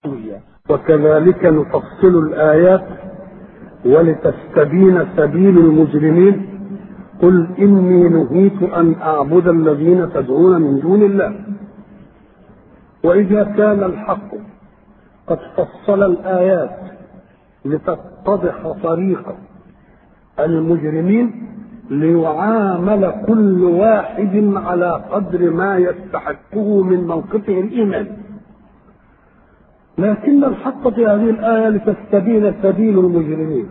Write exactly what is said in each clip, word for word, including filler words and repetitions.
وكذلك نفصل الآيات ولتستبين سبيل المجرمين. قل إني نهيت أن أعبد الذين تدعون من دون الله. وإذا كان الحق قد فصل الآيات لتتضح طريق المجرمين ليعامل كل واحد على قدر ما يستحقه من موقفه الإيمان، لكن الحق في هذه الآية لتستبين سبيل المجرمين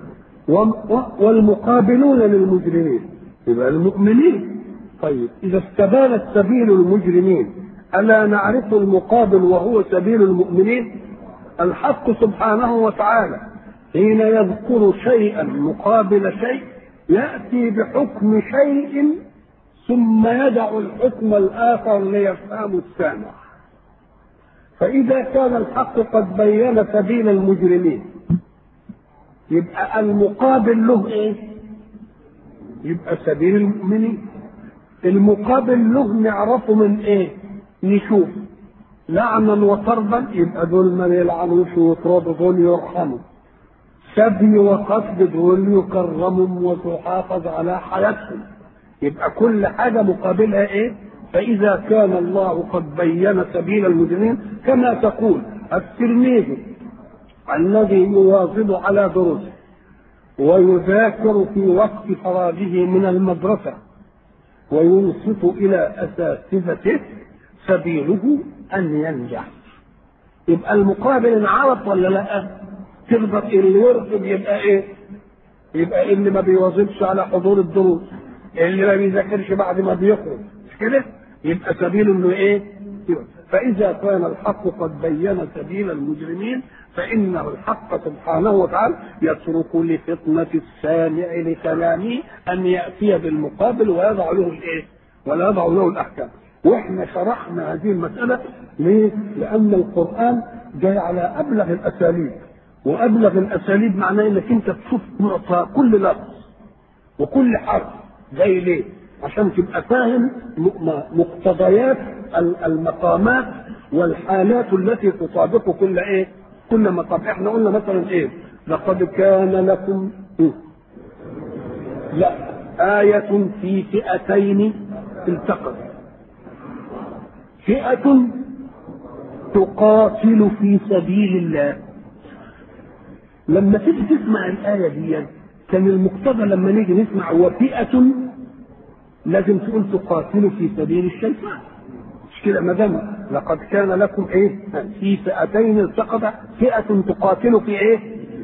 والمقابلون للمجرمين يبقى المؤمنين. طيب إذا استبانت سبيل المجرمين ألا نعرف المقابل وهو سبيل المؤمنين؟ الحق سبحانه وتعالى حين يذكر شيئا مقابل شيء يأتي بحكم شيء ثم يدع الحكم الآخر ليفهم السامع. فإذا كان الحق قد بين سبيل المجرمين يبقى المقابل له إيه؟ يبقى سبيل المؤمنين. المقابل له نعرفه من إيه؟ نشوف لعنا وطردا يبقى دول ما يلعنوش ويطردوا دول يرحموا، سبي وقتل دول يكرمهم وتحافظ على حياتهم، يبقى كل حاجة مقابلها إيه؟ فإذا كان الله قد بين سبيل المجرمين كما تقول التلميذ الذي يواظب على دروسه ويذاكر في وقت فراغه من المدرسة وينصت إلى أساتذته سبيله أن ينجح. يبقى المقابل انعرف ولا لا؟ تقدر اللي يرفض يبقى إيه؟ يبقى اللي ما بيواظبش على حضور الدروس، اللي ما بيذاكرش بعد ما بيخرج، مش كده؟ يبقى سبيله انه ايه؟ فاذا كان الحق قد بين سبيل المجرمين فانه الحق سبحانه وتعالى يترك لفطنه السامع لكلامه ان ياتي بالمقابل ويضع له الايه؟ ولا يضع له الاحكام. واحنا شرحنا هذه المساله ليه؟ لان القران جاي على ابلغ الاساليب، وابلغ الاساليب معناه انك انت تشوف معطى كل لفظ وكل حرف جاي ليه؟ عشان تبقى فاهم مقتضيات المقامات والحالات التي تطابق كل ايه؟ كل مقام. احنا قلنا مثلا ايه؟ لقد كان لكم إيه؟ لا آية في فئتين التقت، فئة تقاتل في سبيل الله. لما تيجي تسمع الآية دي كان المقتضى لما نيجي نسمع وفئة لازم تقول تقاتلوا في سبيل الشيطان، مش كده؟ ما دام لقد كان لكم ايه؟ في فئتين التقتا، فئة تقاتل في ايه؟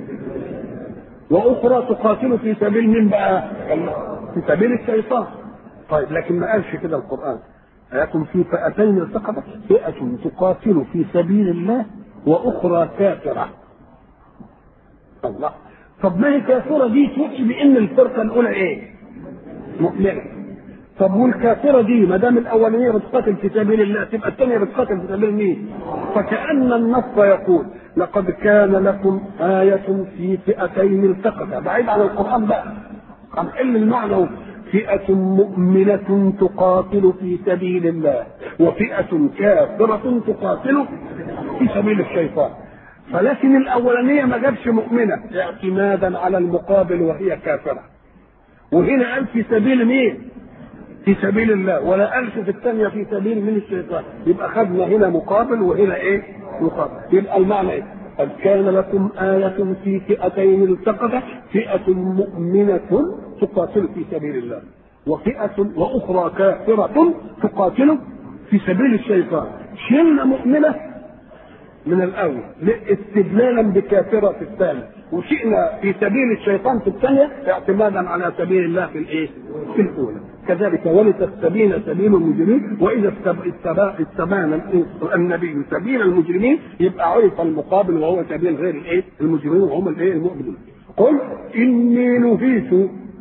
واخرى تقاتل في سبيل من بقى؟ في سبيل الشيطان. طيب لكن ما قالش كده القرآن، لكم في فئتين التقتا فئة تقاتل في سبيل الله واخرى كافرة. الله، طب ما هي كافرة دي توحي بان الفرقة الاولى ايه؟ مؤمنة. طب والكافرة دي ما دام الأولانية بتقاتل في سبيل الله تبقى الثانية بتقاتل في سبيل مين؟ فكأن النص يقول لقد كان لكم آية في فئتين التقتا، بعيد عن القرآن بقى، هنحل المعنى. فئة مؤمنة تقاتل في سبيل الله وفئة كافرة تقاتل في سبيل الشيطان. فلكن الأولانية ما جابش مؤمنة اعتمادا على المقابل وهي كافرة، وهنا قال في سبيل مين؟ في سبيل الله، ولا قالش في الثانية في سبيل من الشيطان. يبقى خدنا هنا مقابل وهنا ايه؟ مقابل. يبقى المعنى ايه؟ قد كان لكم آية في فئتين التقتا، فئة مؤمنة تقاتل في سبيل الله وفئة وأخرى كافرة تقاتل في سبيل الشيطان. شلنا مؤمنة من الأول استدلالا بكافرة في الثاني، وشئنا في سبيل الشيطان في الثانية اعتمادا على سبيل الله في الايه؟ في الأولى. كذلك ولتستبين سبيل المجرمين. وإذا استبان النبي سبيل المجرمين يبقى عرف المقابل وهو سبيل غير الايه؟ المجرمين وهم الايه؟ المؤمنين. قل إني نهيت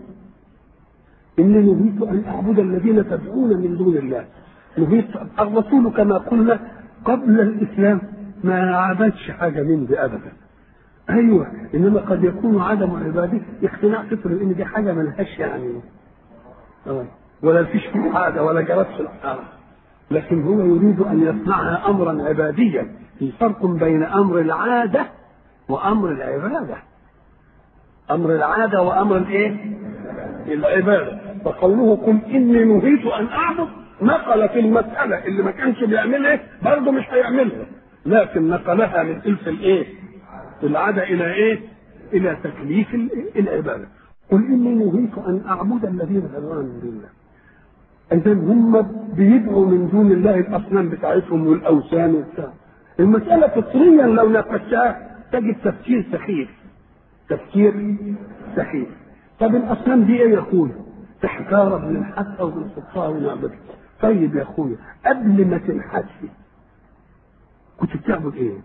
إني نهيت أن أعبد الذين تدعون من دون الله. نهيت الرسول كما قلنا قبل الإسلام ما عبدش حاجة من دي أبدا. أيوة، إنما قد يكون عدم عباده اقتناع فطري إن دي حاجة ملهاش يعني آه. ولا فيش فيه عادة ولا جرت في الحالة، لكن هو يريد أن يصنعها أمرا عباديا في فرق بين امر العاده وامر العباده. امر العاده وامر الايه؟ العباده. فقوله قل اني نهيت ان اعبد نقل في المساله اللي ما كانش بيعملها برضه مش هيعملها، لكن نقلها من الف الايه؟ العاده الى ايه؟ الى تكليف العباده. قل اني نهيت ان اعبد الذين تدعون من دون الله. اذا هم بيدعوا من دون الله الاصنام بتاعتهم والاوثان وبتاع. المساله فطريا لو ناقشتها تجد تفكير سخيف. تفكير سخيف. طب الاصنام دي ايه يا اخويا؟ تحتار بننحتها وبنحطها ونعبدها. طيب يا اخويا قبل ما تنحتي كنت بتعبد ايه؟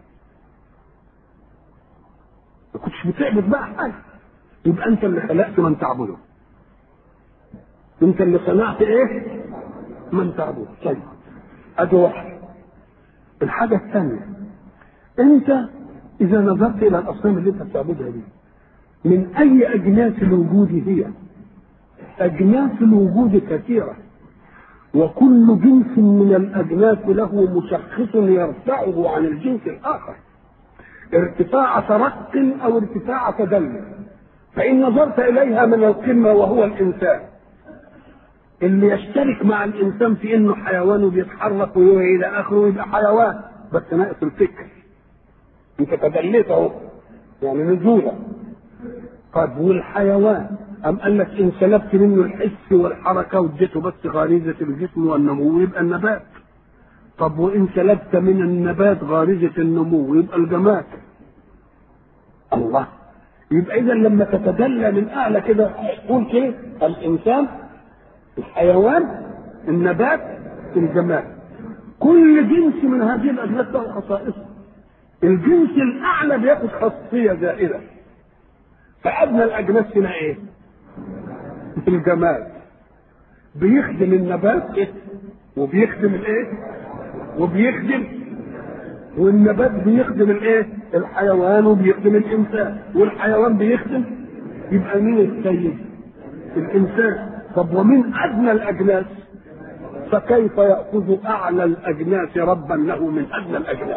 ما كنتش بتعبد بقى حاجه. يبقى انت اللي خلقت من تعبده. انت اللي صنعت ايه؟ من تعبده. طيب ادي واحد. الحاجه الثانيه انت اذا نظرت الى الاصنام اللي انت بتعبدها دي من اي اجناس الوجود هي؟ اجناس الوجود كثيره، وكل جنس من الاجناس له مشخص يرفعه عن الجنس الاخر ارتفاع ترق او ارتفاع تدلل. فان نظرت اليها من القمه وهو الانسان اللي يشترك مع الانسان في انه حيوان وبيتحرك والى اخره يبقى حيوان بس ناقص الفكر. انت تدليته يعني نزولا. طب والحيوان أم قال لك إن سلبت منه الحس والحركة واديته بس غريزة الجسم والنمو يبقى النبات. طب وإن سلبت من النبات غريزة النمو يبقى الجماد. الله. يبقى إذا لما تتدلى من أعلى كده تقول كده الإنسان، الحيوان، النبات، الجماد. كل جنس من هذه الأجناس له خصائصه. الجنس الأعلى بياخد خاصية زائدة. فأدنى الأجناس هنا إيه؟ الجماد. بيخدم النبات إيه؟ وبيخدم الإيه؟ وبيخدم والنبات بيخدم الإيه؟ الحيوان وبيخدم الإنسان، والحيوان بيخدم. يبقى مين السيد؟ الإنسان. طب ومن أدنى الأجناس فكيف يأخذ أعلى الأجناس ربا له من أدنى الأجناس؟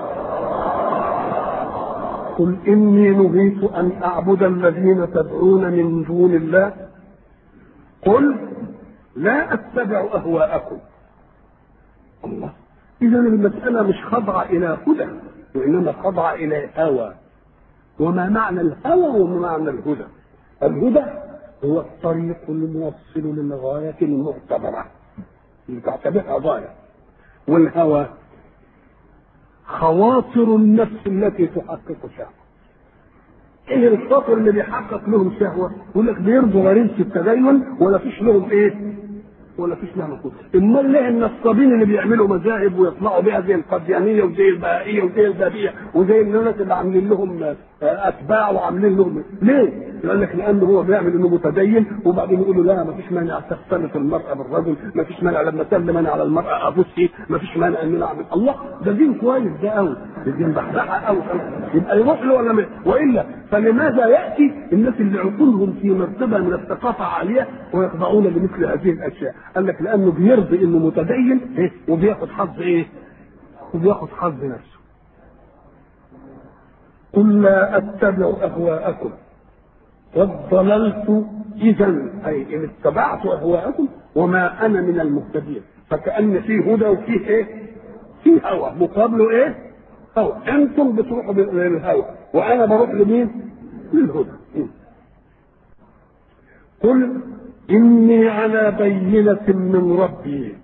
قل إني نهيت أن أعبد الذين تدعون من دون الله قل لا أتبع أهواءكم. الله. إذا المسألة مش خاضعة إلى هدى وإنما خاضعة إلى هوى. وما معنى الهوى وما معنى الهدى؟ الهدى هو الطريق الموصل للغاية المعتبرة اللي تعتبرها غاية، والهوى خواطر النفس التي تحقق شهوة. ايه الخاطر اللي بيحقق لهم شهوة؟ يقول لك بيرضوا غريزة التدين ولا فيش لهم ايه؟ ولا فيش لهم قوة. امال ليه النصابين اللي بيعملوا مذاهب ويطلعوا بها زي القديانية وزي البهائية وزي البابية وزي الناس اللي عاملين لهم اتباع وعاملين لهم ليه؟ يقول لك لانه هو بيعمل انه متدين وبعدين يقولوا لا ما فيش مانع تختلط المرأة بالرجل، ما فيش مانع لما اسلم انا على المرأة ابوسي، ما فيش مانع ان انا اعمل. الله ده دين كويس ده قوي، ده دين بحبحة قوي. يبقى يروح له ولا ما والا فلماذا ياتي الناس اللي عقولهم في مرتبه من الثقافه عاليه ويخضعون لمثل هذه الاشياء؟ قال لك لانه بيرضي انه متدين إيه؟ وبياخد حظ ايه؟ وبياخد حظ نفسه. قل لا اتبع اهواءكم قد ضللت اذا، اي ان اتبعت اهواءكم وما انا من المهتدين. فكأن فيه هدى وفيه ايه؟ فيه هوى مقابله ايه؟ هوى. انتم بتروحوا للهوى وانا بروح لمين؟ للهدى. قل اني على بينة من ربي.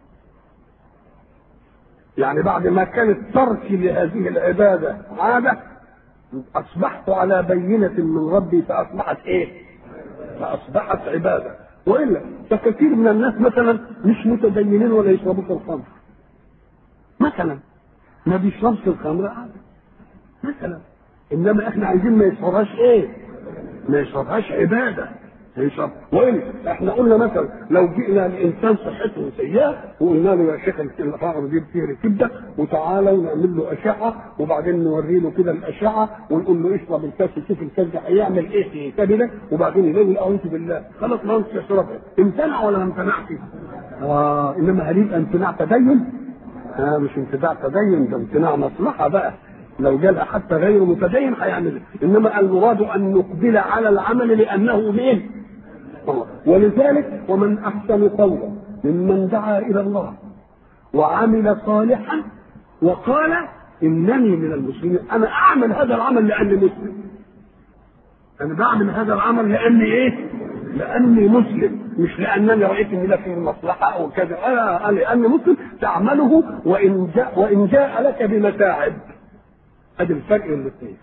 يعني بعد ما كانت تركي لهذه العبادة عادة اصبحت على بينة من ربي فاصبحت ايه؟ فاصبحت عبادة. والا فكثير من الناس مثلا مش متدينين ولا يشربوا الخمر مثلا، ما بيشربش الخمر عادة مثلا، انما احنا عايزين ما يشربهاش ايه؟ ما يشربهاش عباده يشرب. وإن احنا قلنا مثلا لو جئنا الانسان صحته سيئه وقلنا له يا شيخ الفقر دي بتهري كبده وتعالى ونعمل له اشعه وبعدين نوري له كده الاشعه ونقول له اشرب الكاس شوف الكاس ده هيعمل ايه في كبده وبعدين يقول اعوذ بالله خلاص ما انت يشربها. امتنع ولا ما امتنعش؟ اه انما هل يبقى امتناع تدين؟ اه مش امتناع تدين، ده امتناع مصلحه بقى. لو جالها حتى غير متدين هيعملها، انما المراد ان نقبل على العمل لانه مين؟ ولذلك ومن احسن قولا ممن دعا الى الله وعمل صالحا وقال انني من المسلمين. انا اعمل هذا العمل لاني مسلم، انا بعمل هذا العمل لاني ايه؟ لاني مسلم، مش لانني رايت ان لا فيه مصلحه او كذا، انا لاني مسلم تعمله وان جاء وان جاء لك بمتاعب. ادي الفرق بين الاثنين.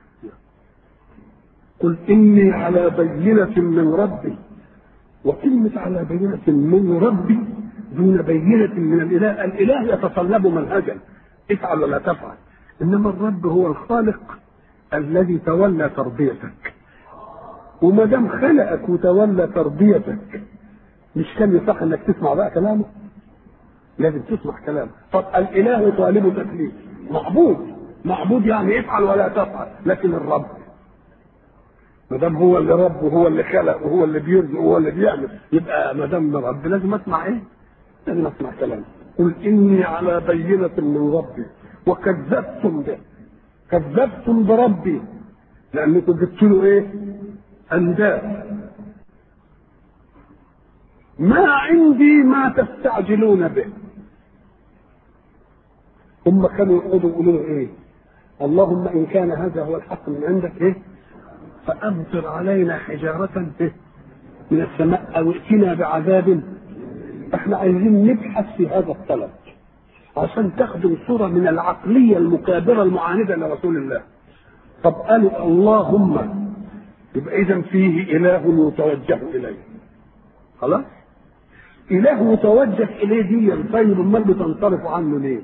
قل اني على بينه من ربي، وكلمه على بينه من ربي دون بينه من الاله. الاله يتطلب منهجا افعل ولا تفعل، انما الرب هو الخالق الذي تولى تربيتك، وما دام خلقك وتولى تربيتك مش كان يصح انك تسمع بقى كلامه؟ لازم تسمع كلامه. طب الاله طالب تكليف، معبود معبود يعني افعل ولا تفعل، لكن الرب ما دام هو اللي رب وهو اللي خلق وهو اللي بيرزق وهو اللي بيعمل، يبقى ما دام رب لازم اسمع ايه؟ لازم اسمع كلامه. قل اني على بينه من ربي وكذبتم به، كذبتم بربي لانكم جبتوا له ايه؟ انداد. ما عندي ما تستعجلون به. هم كانوا يقعدوا يقولوا ايه؟ اللهم ان كان هذا هو الحق من عندك ايه؟ فامطر علينا حجاره إيه؟ من السماء او ائتنا بعذاب. احنا عايزين نبحث في هذا الطلب عشان تاخدوا صوره من العقليه المكابره المعانده لرسول الله. طب قالوا اللهم، يبقى اذا فيه اله يتوجه اليه. خلاص؟ اله متوجه اليه دي، طيب امال بتنصرف عنه ليه؟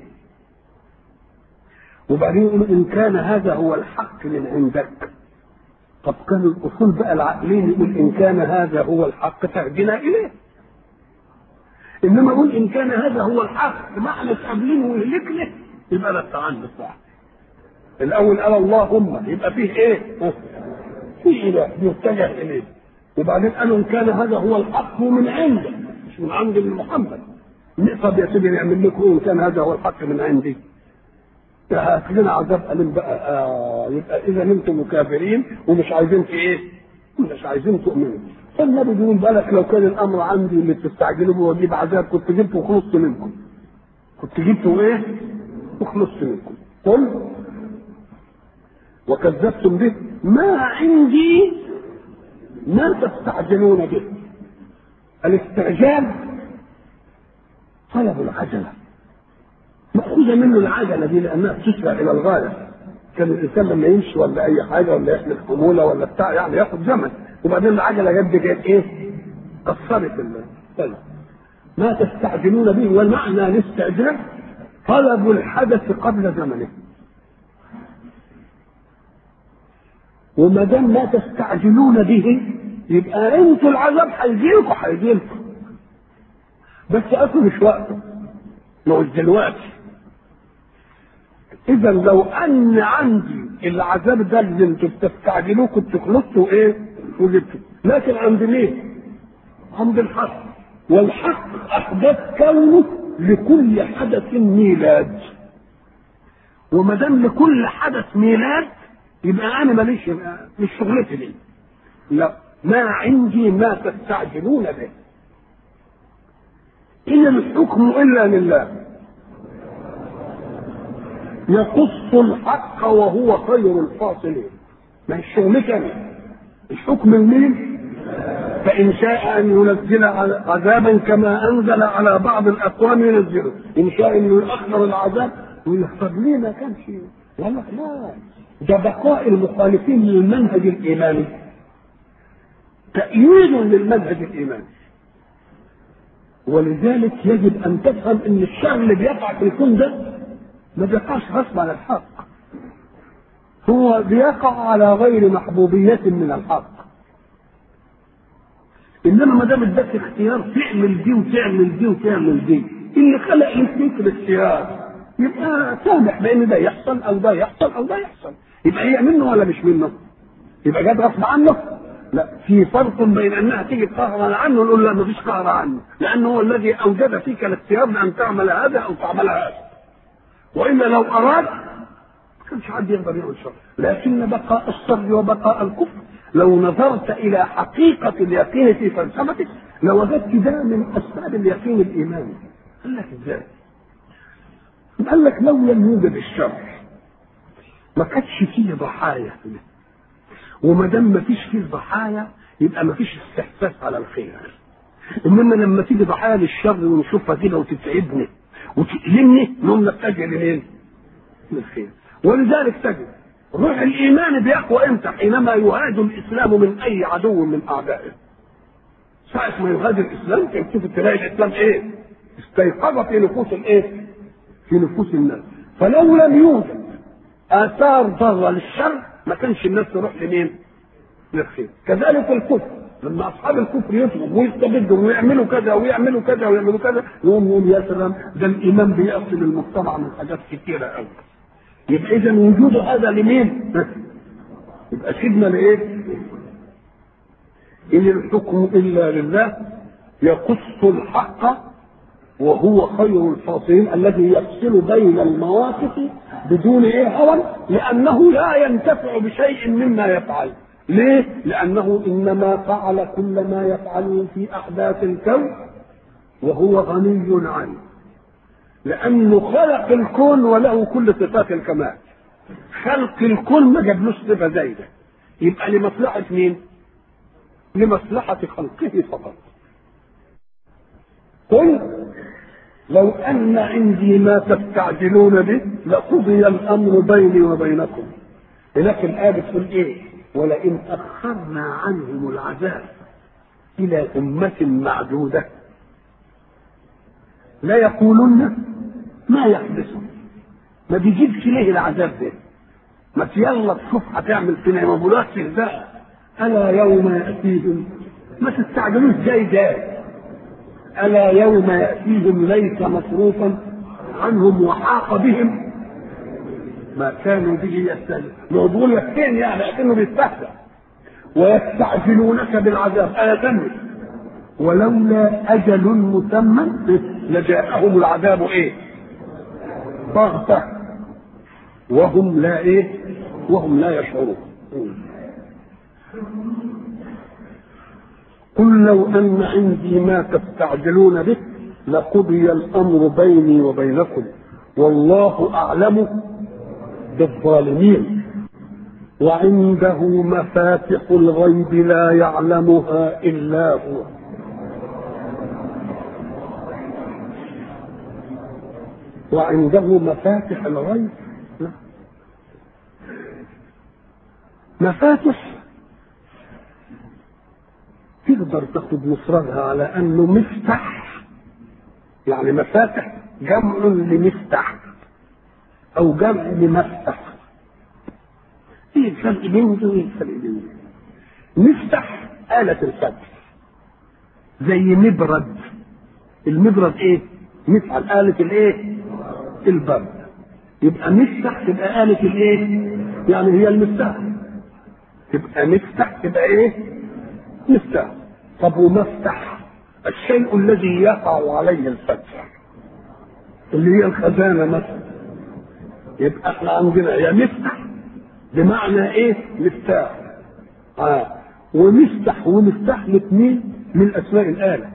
وبعدين يقولوا ان كان هذا هو الحق من عندك. طب كان الاصول بقى العقلين يقول ان كان هذا هو الحق فاهدنا اليه، انما يقول ان كان هذا هو الحق ما احنا قابلينه ويهلكنا، يبقى ده التعنت صح. الاول قال اللهم، يبقى فيه ايه؟ في اله يتجه اليه. وبعدين قالوا ان كان هذا هو الحق من عندك مش من عند محمد. طب يا سيدي نعمل لكم ان كان هذا هو الحق من عندي، هات لنا عذاب أليم بقى. آه يبقى اذا انتم مكافرين ومش عايزين في ايه؟ مش عايزين تؤمنوا. فالنبي بيقول بالك لو كان الامر عندي اللي بتستعجلوا به واجيب عذاب كنت جبته وخلصت منكم، كنت جبته ايه؟ وخلصت منكم. قل وكذبتم به ما عندي ما تستعجلون به. الاستعجال طلب العجله، مأخوذة منه العجلة دي لأنها بتسرع إلى الغاية. كان الإنسان لما يمشي ولا أي حاجة ولا يحمل حمولة ولا بتاع يعني ياخد زمن، وبعدين العجلة جد جت إيه؟ كسرت الطلب. ما تستعجلون به، والمعنى الاستعجال طلب الحدث قبل زمنه. وما دام ما تستعجلون به يبقى انتوا العذاب هيجيلكوا هيجيلكوا، بس اصل مش وقته، مش دلوقتي. اذا لو ان عندي العذاب ده اللي انتوا بتستعجلوه كنت خلصتوا ايه؟ وجبتوا. لكن عند مين؟ عند الحق، والحق احدث كونه لكل حدث ميلاد. وما دام لكل حدث ميلاد يبقى انا ماليش، مش شغلتي دي. لا، ما عندي ما تستعجلون به. ان الحكم الا لله يقص الحق وهو خير الفاصلين. ما هي شغلتي انا، الحكم لمين؟ فان شاء ان ينزل عذابا كما انزل على بعض الاقوام ينزله، ان شاء ان يؤخر العذاب ويحصل لي ما كانش. والله لا، ده بقاء المخالفين للمنهج الايماني تأييد للمنهج الايماني. ولذلك يجب ان تفهم ان الشر اللي بيقع في الكون ده ما بيقعش غصب عن الحق، هو بيقع على غير محبوبية من الحق. انما ما دام اداك اختيار تعمل دي وتعمل دي وتعمل دي، اللي خلق لك الاختيار يبقى سامح بان ده يحصل او ده يحصل او ده يحصل، يبقى هي منه ولا مش منه؟ يبقى جاد غصب عنه؟ لا، في فرق بين انها تيجي قهرا عنه نقول لا مفيش قهر عنه، لانه هو الذي اوجد فيك الاختيار بان تعمل هذا او تعمل هذا. والا لو اراد ما كانش حد يقدر يعمل شر، لكن بقاء الشر وبقاء الكفر لو نظرت الى حقيقه اليقين في فلسفتك لوجدت ده من اسباب اليقين الايماني. قال لك ازاي؟ قال لك لو لم يوجد الشر ما كانش فيه ضحايا، وما دام ما فيش فيه ضحايا يبقى ما فيش استحساس على الخير. انما لما تيجي ضحايا للشر ونشوفها كده وتتعبني وتألمني نقوم نتجه لمين؟ للخير. ولذلك تجد روح الايمان بيقوى امتى؟ حينما يهاجم الاسلام من اي عدو من اعدائه. ساعة ما يهاجم الاسلام تشوف تلاقي الاسلام ايه؟ استيقظ في نفوس الايه؟ في نفوس الناس. فلو لم يوجد اثار ضاره للشر ما كانش الناس تروح لمين؟ للخير. كذلك الكفر، لما اصحاب الكفر يطلبوا ويستبدوا ويعملوا كذا ويعملوا كذا ويعملوا كذا يقوم يقول يا سلام ده الايمان بيأصل المجتمع من حاجات كثيره قوي. يبقى اذا وجود هذا لمين؟ يبقى سيدنا لايه؟ ان الحكم الا لله يقص الحق وهو خير الفاصلين الذي يفصل بين المواقف بدون ايه هوى، لانه لا ينتفع بشيء مما يفعل. ليه؟ لانه انما فعل كل ما يفعله في احداث الكون وهو غني عنه، لانه خلق الكون وله كل صفات الكمال. خلق الكون ما جابلوش صفه زايده، يبقى لمصلحه مين؟ لمصلحه خلقه فقط. قل لو ان عندي ما تستعجلون به لقضي الامر بيني وبينكم. هناك الايه بتقول ايه؟ ولئن اخرنا عنهم العذاب الى امه معدوده لا يقولن ما يحدث. ما بيجيبش ليه العذاب ده؟ ما يلا تشوف هتعمل فينا ما بقولكش ده. الا يوم ياتيهم ما تستعجلوش زي ده. الا يوم ياتيهم ليس مصروفا عنهم وحاق بهم ما كانوا به يستهزئون. نقول لك فين يعني لكنه بيستهزئ. ويستعجلونك بالعذاب الا تمت ولولا اجل مسمى لجاءهم العذاب ايه؟ بغتة وهم لا ايه؟ وهم لا يشعرون. قل لو ان عندي ما تستعجلون به لقضي الامر بيني وبينكم والله اعلم بالظالمين وعنده مفاتح الغيب لا يعلمها الا هو. وعنده مفاتح الغيب. مفاتح تقدر تاخد مفردها على انه مفتاح، يعني مفاتح جمع لمفتاح او جمع لمفتح. ايه الفرق بين دول وايه الفرق بين دول؟ مفتاح آلة الفتح زي مبرد. المبرد ايه؟ مفعل آلة الايه؟ البرد. يبقى مفتاح تبقى آلة الايه؟ يعني هي المفتاح. تبقى مفتاح تبقى ايه؟ مفتاح. طب ومفتح الشيء الذي يقع عليه الفتح اللي هي الخزانة مثلا. يبقى احنا عندنا يا مفتح بمعنى ايه؟ مفتاح. اه ومفتح ومفتاح الاثنين من اسماء الآلة.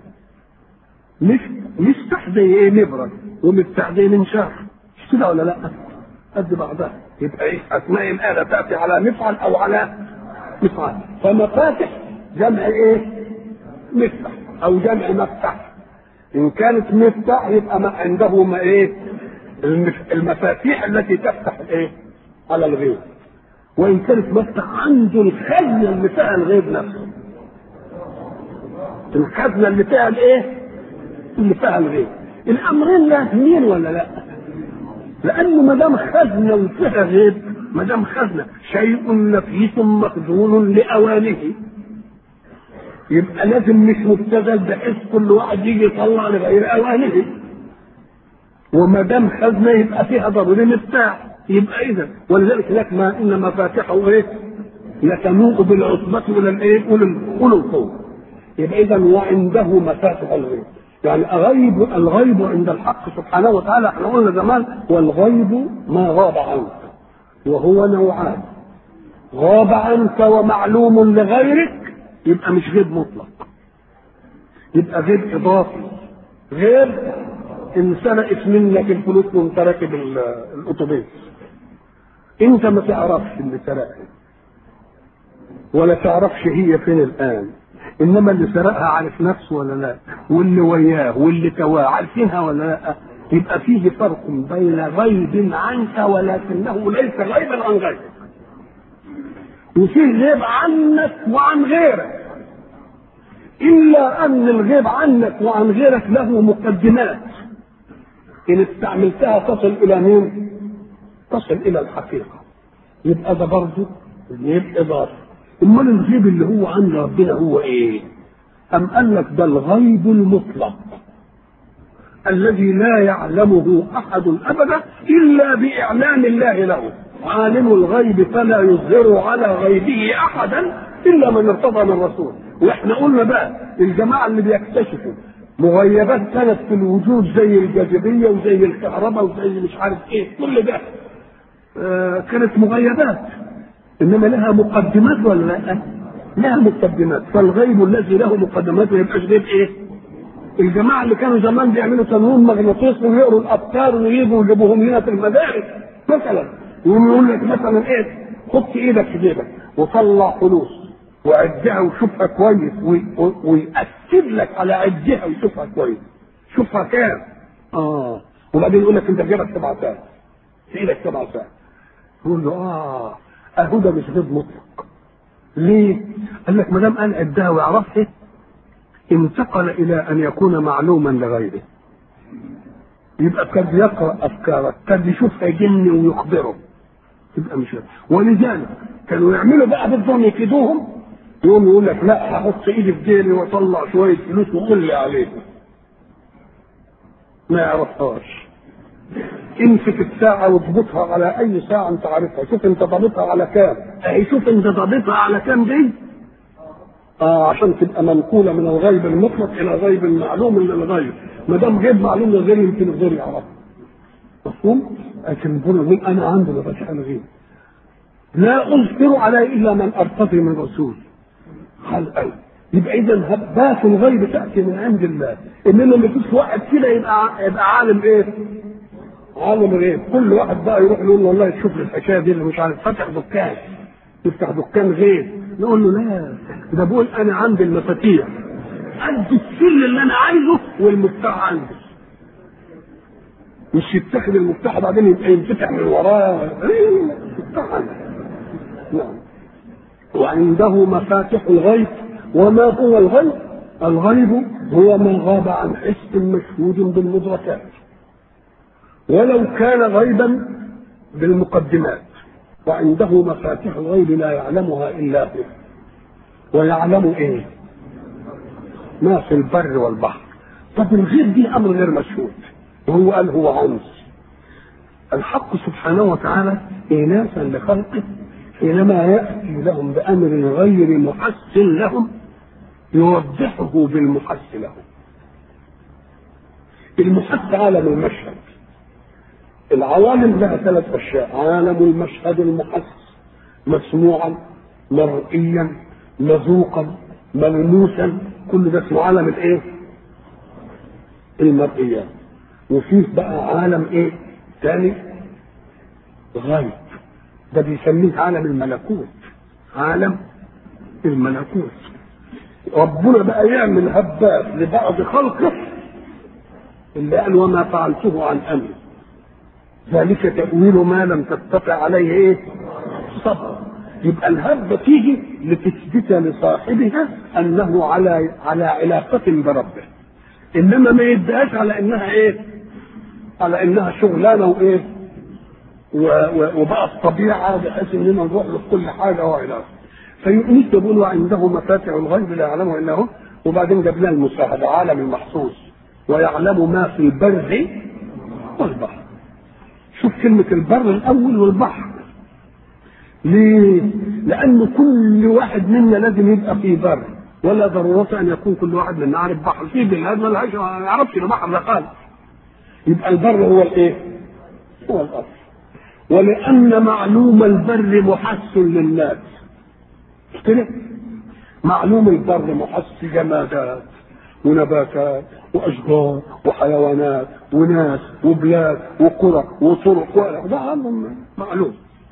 مفتح زي ايه؟ مبرد. ومفتاح زي منشار. مش كده ولا لا؟ قد بعضها. يبقى ايه؟ اسماء الآلة تأتي على مفعل او على مفعل. فمفاتح جمع ايه؟ مفتح او جمع مفتح. ان كانت مفتح يبقى ما عنده ما ايه؟ المفاتيح التي تفتح الايه؟ على الغيب. وان كانت مفتح عنده الخزنه اللي فيها الغيب نفسه. الخزنه اللي فيها الايه؟ اللي فيها الغيب. الامرين لازمين ولا لا؟ لانه ما دام خزنه وفيها غيب، ما دام خزنه شيء نفيس مخزون لاوانه، يبقى لازم مش مبتذل بحيث كل واحد يجي يطلع لغير اوانه. وما دام خزنه يبقى فيها ضروري مفتاح. يبقى اذا ولذلك لك ما ان مفاتحه ايه؟ لتنوء بالعصبة ولا الايه؟ ولا القوة. يبقى اذا وعنده مفاتح الغيب. يعني غيب الغيب عند الحق سبحانه وتعالى احنا قلنا زمان والغيب ما غاب عنك. وهو نوعان، غاب عنك ومعلوم لغيرك يبقى مش غيب مطلق، يبقى غيب اضافي. غيب ان سرقت منك الفلوس وانت راكب الاتوبيس، انت ما تعرفش اللي سرقها ولا تعرفش هي فين الان، انما اللي سرقها عارف نفسه ولا لا، واللي وياه واللي تواه عارفينها ولا لا. يبقى فيه فرق بين غيب عنك ولكنه ليس غيبا عن غيرك، وفيه غيب عنك وعن غيرك، الا ان الغيب عنك وعن غيرك له مقدمات ان استعملتها تصل الى مين؟ تصل الى الحقيقه. يبقى ده برضه غيب اضافي. امال الغيب اللي هو عند ربنا هو ايه؟ ام قال لك ده الغيب المطلق الذي لا يعلمه احد ابدا الا باعلان الله له. عالم الغيب فلا يظهر على غيبه احدا الا من ارتضى من رسول. واحنا قلنا بقى الجماعه اللي بيكتشفوا مغيبات كانت في الوجود زي الجاذبيه وزي الكهرباء وزي مش عارف ايه، كل ده آه كانت مغيبات، انما لها مقدمات ولا لا؟ لها مقدمات. فالغيب الذي له مقدمات ما يبقاش غيب ايه؟ الجماعه اللي كانوا زمان بيعملوا تنويم مغناطيسي ويقروا الافكار ويجوا يجيبوهم هنا في المدارس مثلا، ويقول لك مثلا ايه؟ حط ايدك في جيبك وطلع فلوس وعدها وشوفها كويس، ويأكد لك على عدها وشوفها كويس، شوفها كام؟ اه وبعدين يقول لك انت في جيبك سبع ساعات، في ايدك سبع ساعات. يقول له اه اهو ده مش غيب مطلق. ليه؟ قال لك ما دام قال عدها ويعرفها انتقل الى ان يكون معلوما لغيره. يبقى قد يقرا افكارك، قد يشوفها جن ويخبره، يبقى مش غيب. ولذلك كانوا يعملوا بقى بدهم يكيدوهم، يقوم يقول لك لا هحط ايدي في جيبي واطلع شويه فلوس وقول لي عليها، ما يعرفهاش. امسك الساعه واضبطها على اي ساعه انت عارفها، شوف انت ضابطها على كام، اهي شوف انت ضابطها على كام دي، اه عشان تبقى منقوله من الغيب المطلق الى غيب معلوم للغيب. ما دام غيب معلوم للغير يمكن الغير يعرفه، مفهوم؟ لكن بقول انا عندي مفاتيح الغيب لا اذكر عليه الا من ارتضي من رسول. حل قوي. يبقى اذا هبات الغيب تاتي من عند الله، انما ما فيش واحد كده يبقى يبقى عالم ايه؟ عالم غيب. كل واحد بقى يروح يقول له والله تشوف لي الحكايه دي اللي مش عارف، فتح دكان، يفتح دكان غيب، نقول له لا ده بقول انا عندي المفاتيح، ادي السر اللي انا عايزه والمفتاح عندي، مش يتخذ المفتاح بعدين يبقى ينفتح من وراه، المفتاح عندي. نعم. وعنده مفاتيح الغيب. وما هو الغيب؟ الغيب هو ما غاب عن حس مشهود بالمدركات، ولو كان غيبا بالمقدمات. وعنده مفاتيح الغيب لا يعلمها الا هو. ويعلم ايه؟ ما في البر والبحر. طب الغيب دي امر غير مشهود، وهو قال هو عنز. الحق سبحانه وتعالى اناثا لخلقه حينما ياتي لهم بامر غير محسن لهم يوضحه بالمحس لهم. المحس عالم المشهد. العوالم لها ثلاث اشياء: عالم المشهد المحس، مسموعا مرئيا مذوقا ملموسا، كل ده اسمه عالم الايه؟ المرئيات. وفيه بقى عالم ايه ثاني؟ غيب، ده بيسميه عالم الملكوت. عالم الملكوت ربنا بقى يعمل هبات لبعض خلقه اللي قال وما فعلته عن امري ذلك تأويل ما لم تستطع عليه ايه؟ صبر. يبقى الهبه تيجي لتثبت لصاحبها انه على على علاقه بربه، انما ما يدعيش على انها ايه؟ على انها شغلانه وايه؟ وبقى الطبيعه بحيث اننا نروح له كل حاجه والى فيقول يقول عنده مفاتيح الغيب لا يعلمها الا هو. وبعدين جاب لنا المشاهده عالم المحسوس، ويعلم ما في البر والبحر. شوف كلمه البر الاول والبحر ليه؟ لأن كل واحد منا لازم يبقى في بر، ولا ضرورة أن يكون كل واحد منا عارف بحر. في بلاد ما لهاش ما يعرفش البحر ده خالص. يبقى البر هو الإيه؟ هو الأرض. ولأن معلوم البر محس للناس. كده معلوم البر محس، جمادات ونباتات وأشجار وحيوانات وناس وبلاد وقرى وطرق، ده معلوم.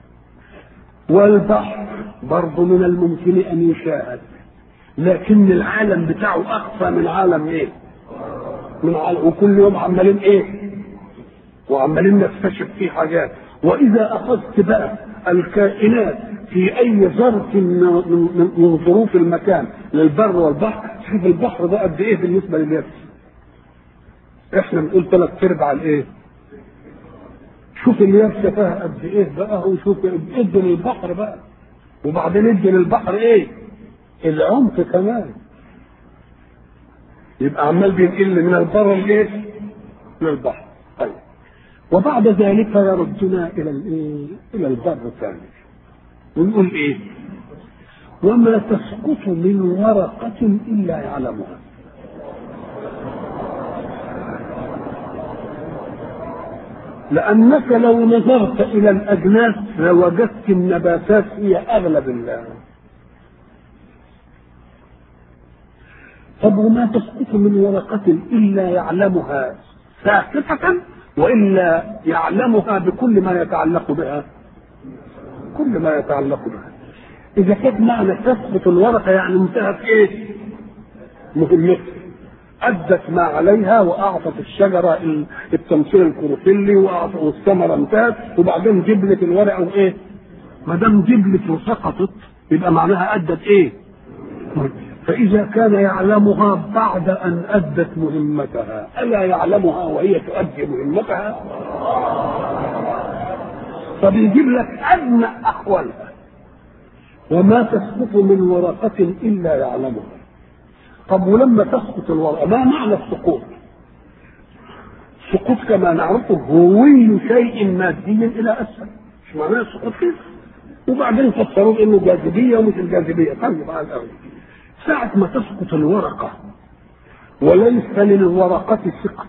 والبحر برضه من الممكن أن يشاهد، لكن العالم بتاعه أخفى من عالم إيه؟ من عالم، وكل يوم عمالين إيه؟ وعمالين نكتشف فيه حاجات. وإذا أخذت بقى الكائنات في أي ظرف من ظروف المكان للبر والبحر، شوف البحر ده قد إيه بالنسبة لليابس. إحنا بنقول ثلاث أرباع الإيه؟ شوف اليابسة فيها قد إيه بقى، وشوف إدي للبحر بقى، وبعدين إدي للبحر إيه؟ العمق كمان. يبقى عمال بينقل من البر لإيه؟ للبحر. طيب، وبعد ذلك يردنا الى الايه؟ الى البر الثاني، ونقول ايه؟ وما تسقط من ورقة الا يعلمها. لانك لو نظرت الى الاجناس لوجدت النباتات هي اغلب الله. طب وما تسقط من ورقة الا يعلمها ساقطة، وإلا يعلمها بكل ما يتعلق بها، كل ما يتعلق بها. إذا كانت معنى تسقط الورقة يعني انتهت إيه؟ مهمتها، أدت ما عليها وأعطت الشجرة التمثيل الكروفيلي وأعطت الثمرة انتهت، وبعدين جبلت الورقة وإيه؟ ما دام جبلت وسقطت يبقى معناها أدت إيه؟ فإذا كان يعلمها بعد أن أدت مهمتها، ألا يعلمها وهي تؤدي مهمتها؟ فبيجيب لك أدنى أحوالها. وما تسقط من ورقة إلا يعلمها. طب ولما تسقط الورقة ما معنى السقوط؟ السقوط كما نعرفه هوي شيء مادي إلى أسفل، مش معناه السقوط كده. وبعدين فسروا إنه جاذبية ومش الجاذبية. طيب على الأول، ساعة ما تسقط الورقة وليس للورقة ثقل،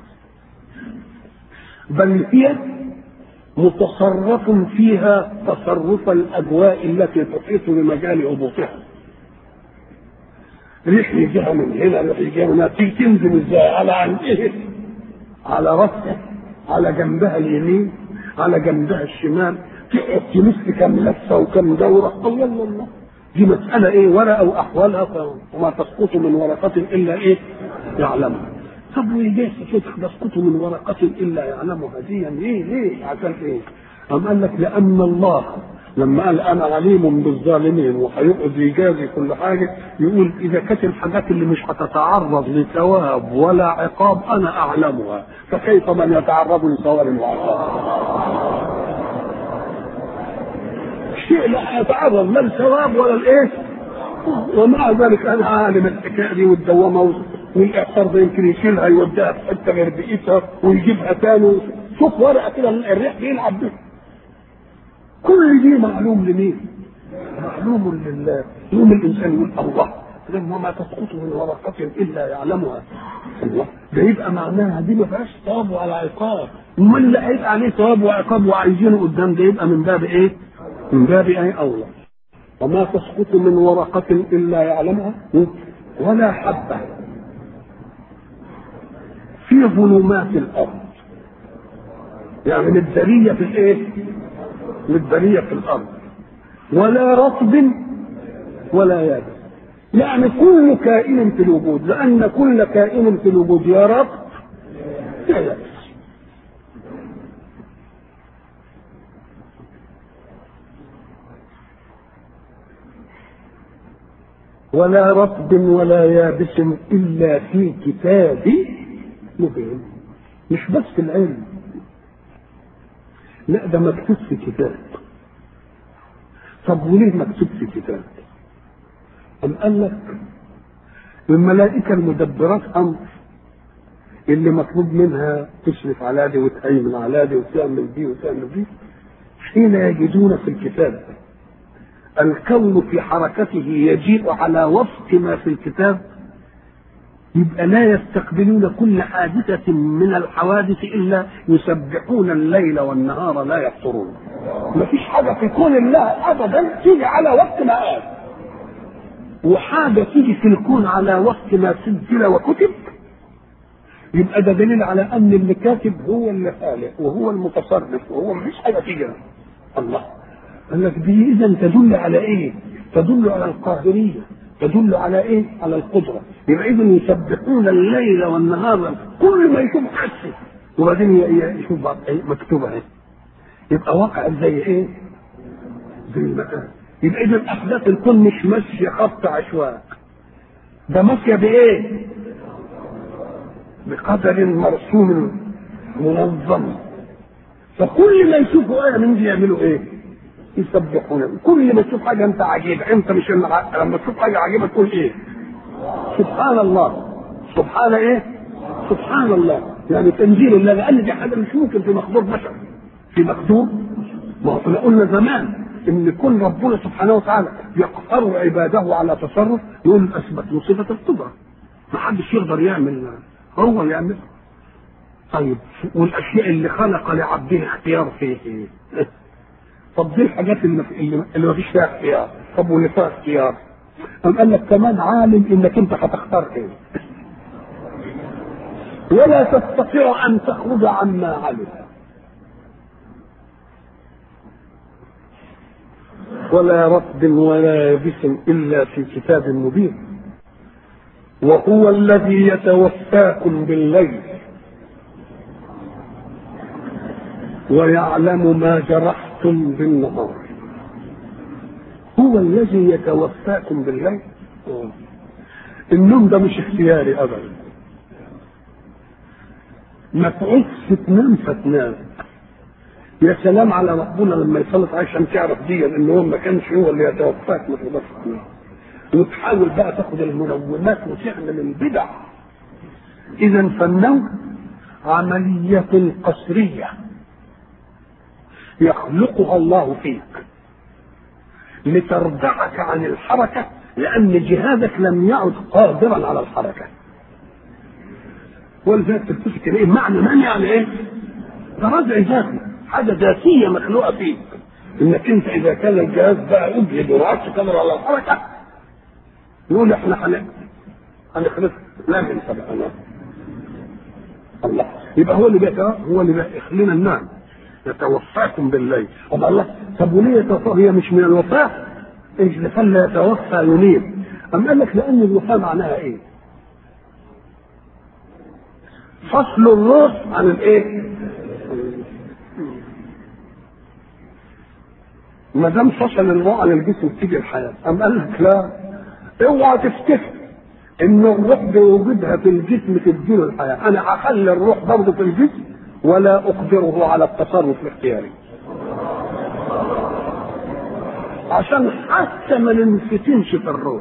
بل هي متصرف فيها تصرف الأجواء التي تحيط بمجال هبوطها. ريح يجيها من هنا، ريح يجيها من هنا، تيجي تنزل ازاي؟ على عن ايه؟ على راسها، على جنبها اليمين، على جنبها الشمال، تقعد تلف كم لفه وكم دوره. الله الله الله، دي مسألة ايه؟ ورقة واحوالها. وما تسقط من ورقة الا ايه؟ يعلمها. طب ويجي تسقط من ورقة الا يعلمها دي ليه؟ ليه؟ عشان ايه؟ أم قال لك لأن الله لما قال أنا عليم بالظالمين وهيقعد يجازي كل حاجة، يقول إذا كانت الحاجات اللي مش هتتعرض لثواب ولا عقاب أنا أعلمها، فكيف من يتعرض لثواب وعقاب؟ شيء لا يتعرض لا الثواب ولا الايه، ومع ذلك انا عالم الحكايه دي والدوامه والاعصار ده يمكن يشيلها يوديها في حته غير بقيتها ويجيبها تاني. شوف ورقه كده الريح بيلعب بيها. كل دي معلوم لمين؟ معلوم لله. يوم الانسان يقول الله وما تسقط من ورقه الا يعلمها. الله ده يبقى معناها دي ما فيهاش ثواب ولا عقاب. امال اللي هيبقى عليه ثواب وعقاب وعايزينه قدام ده يبقى من باب ايه؟ من باب اي اولى. وما تسقط من ورقة الا يعلمها ولا حبة في ظلمات الارض، يعني للبرية في الايه؟ للبرية في الارض، ولا رطب ولا يابس، يعني كل كائن في الوجود، لان كل كائن في الوجود يا رطب يا يابس. ولا رطب ولا يابس إلا في كتاب مبين. مش بس العلم، لا ده مكتوب في كتاب. طب وليه مكتوب في كتاب؟ أم قال لك الملائكة المدبرات أمر اللي مطلوب منها تشرف على دي وتهيمن على دي وتعمل دي وتعمل دي، حين يجدون في الكتاب الكون في حركته يجيء على وفق ما في الكتاب، يبقى لا يستقبلون كل حادثة من الحوادث إلا يسبحون الليل والنهار لا يفطرون. مفيش حاجة في كون الله أبدا تيجي على وقت ما قال، وحاجة تيجي في الكون على وقت ما سجل وكتب، يبقى ده دليل على أن اللي كاتب هو اللي خالق وهو المتصرف وهو مفيش حاجة تيجي. الله قال لك دي إذا تدل على إيه؟ تدل على القاهرية، تدل على ايه؟ على القدره. يبقى اذا يسبحون الليل والنهار كل ما يشوف حسه، وبعدين يشوف بعض ايه مكتوبه ايه، يبقى واقع زي ايه؟ زي المكان. يبقى اذا احداث الكون مش ماشيه خط عشواء، ده ماشيه بايه؟ بقدر مرسوم منظم. فكل ما يشوفوا ايه من دي يعملوا ايه؟ يسبحون. كل ما تشوف حاجه انت عجيبه، انت مش لما تشوف حاجه عجيبه تقول ايه؟ سبحان الله. سبحان ايه؟ سبحان الله، يعني تنزيل الله، لان دي حاجه مش ممكن في مقدور بشر. في مقدور، ما هو احنا قلنا زمان ان كل ربنا سبحانه وتعالى يقهر عباده على تصرف، يقول اثبت له صفه القدره، ما حدش يقدر يعمل، هو يعمل. طيب والاشياء اللي خلق لعبده اختيار فيه ايه؟ طب دي الحاجات اللي اللي ما فيش فيها اختيار، طب واللي فيها اختيار؟ قام قال لك كمان عالم انك انت هتختار ايه، ولا تستطيع ان تخرج عما علم، ولا رطب ولا يبس الا في كتاب مبين. وهو الذي يتوفاكم بالليل ويعلم ما جرحتم بالنهار. هو الذي يتوفاكم بالليل. النوم ده مش اختياري ابدا، ما تعوزش تنام فتنام. يا سلام على ربنا لما يسلط عشان تعرف دي ان هو ما كانش هو اللي يتوفاك، ما تقدرش تنام وتحاول بقى تاخد المنومات وتعمل البدع. اذا فالنوم عملية قسرية يخلقها الله فيك لتردعك عن الحركة، لأن جهازك لم يعد قادرا على الحركة. ولذلك تلتفت إليه معنى من يعني إيه؟ ده رجع ذاتي، حاجة ذاتية مخلوقة فيك، إنك أنت إذا كان الجهاز بقى أجهد وما عادش قادر على الحركة يقول إحنا هنخلص لا من سبقنا. الله يبقى هو اللي بيتوفى، هو اللي بيخلينا ننام، يتوفاكم بالليل. طب الله طب وليه يتوفى؟ هي مش من الوفاة؟ ايش اللي خلى يتوفى ينيم؟ أم قال لك لأن الوفاة معناها إيه؟ فصل الروح عن الإيه؟ ما دام فصل الروح عن الجسم تيجي الحياة. أم قال لك لا، اوعى تفتكر إن الروح بوجودها في الجسم تديله الحياة. أنا هخلي الروح برضه في الجسم ولا أقدره على التصرف الاختياري، عشان حتى ما ننفتنش في الروح.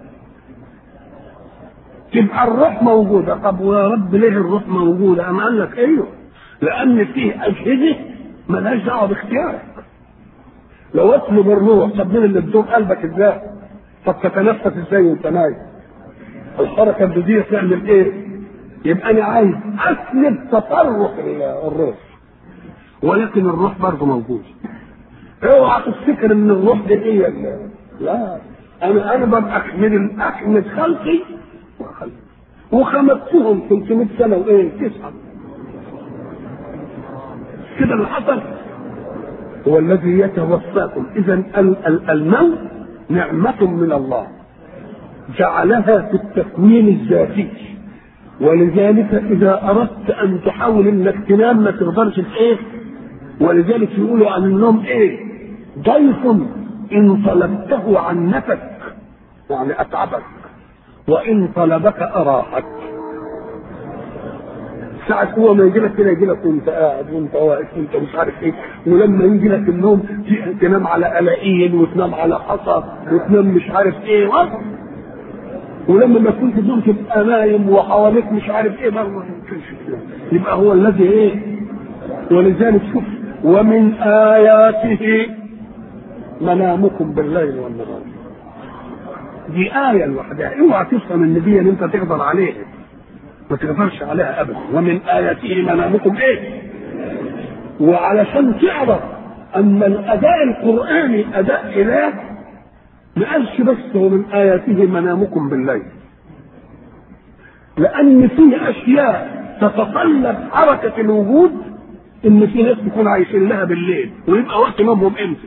تبقى الروح موجودة. طب ويا رب ليه الروح موجودة؟ أم قال لك أيوه، لأن فيه أجهزة ملهاش دعوة باختيارك. لو اطلب الروح، طب مين اللي بدون قلبك ازاي؟ طب تتنفس ازاي وانت نايم؟ الحركة البديهية تعمل ايه؟ يبقى أنا عايز أسلب تصرف الروح، ولكن الروح برضه موجود. اوعى تفتكر ان الروح دي هي اللي. لا، انا انا ببقى من احمد خلقي وخمدتهم ثلاثمائة سنه وايه تسعه كده اللي حصل. هو الذي يتوفاكم. اذا الموت نعمه من الله جعلها في التكوين الذاتي، ولذلك اذا اردت ان تحاول انك تنام ما تقدرش ايه. ولذلك يقولوا عن النوم ايه؟ ضيف ان طلبته عن نفسك يعني اتعبك، وان طلبك اراحك. ساعة هو ما يجي لك كده يجي لك وانت قاعد وانت واقف وانت مش عارف ايه، ولما يجي لك النوم تنام على قلاقين وتنام على حصى وتنام مش عارف ايه، ولما ما كنت تنام تبقى نايم وحواليك مش عارف ايه برضه. يبقى هو الذي ايه. ولذلك شوف ومن آياته منامكم بالليل والنهار. دي آية لوحدها، اوعى تفهم ان دي ان انت تقدر عليها. ما تغفرش عليها ابدا. ومن اياته منامكم ايه؟ وعلشان تعرف اما الاداء القراني اداء اله ما قالش بس هو من اياته منامكم بالليل، لان في اشياء تتطلب حركه الوجود ان في ناس تكون عايشين لها بالليل ويبقى وقت نومهم امتى؟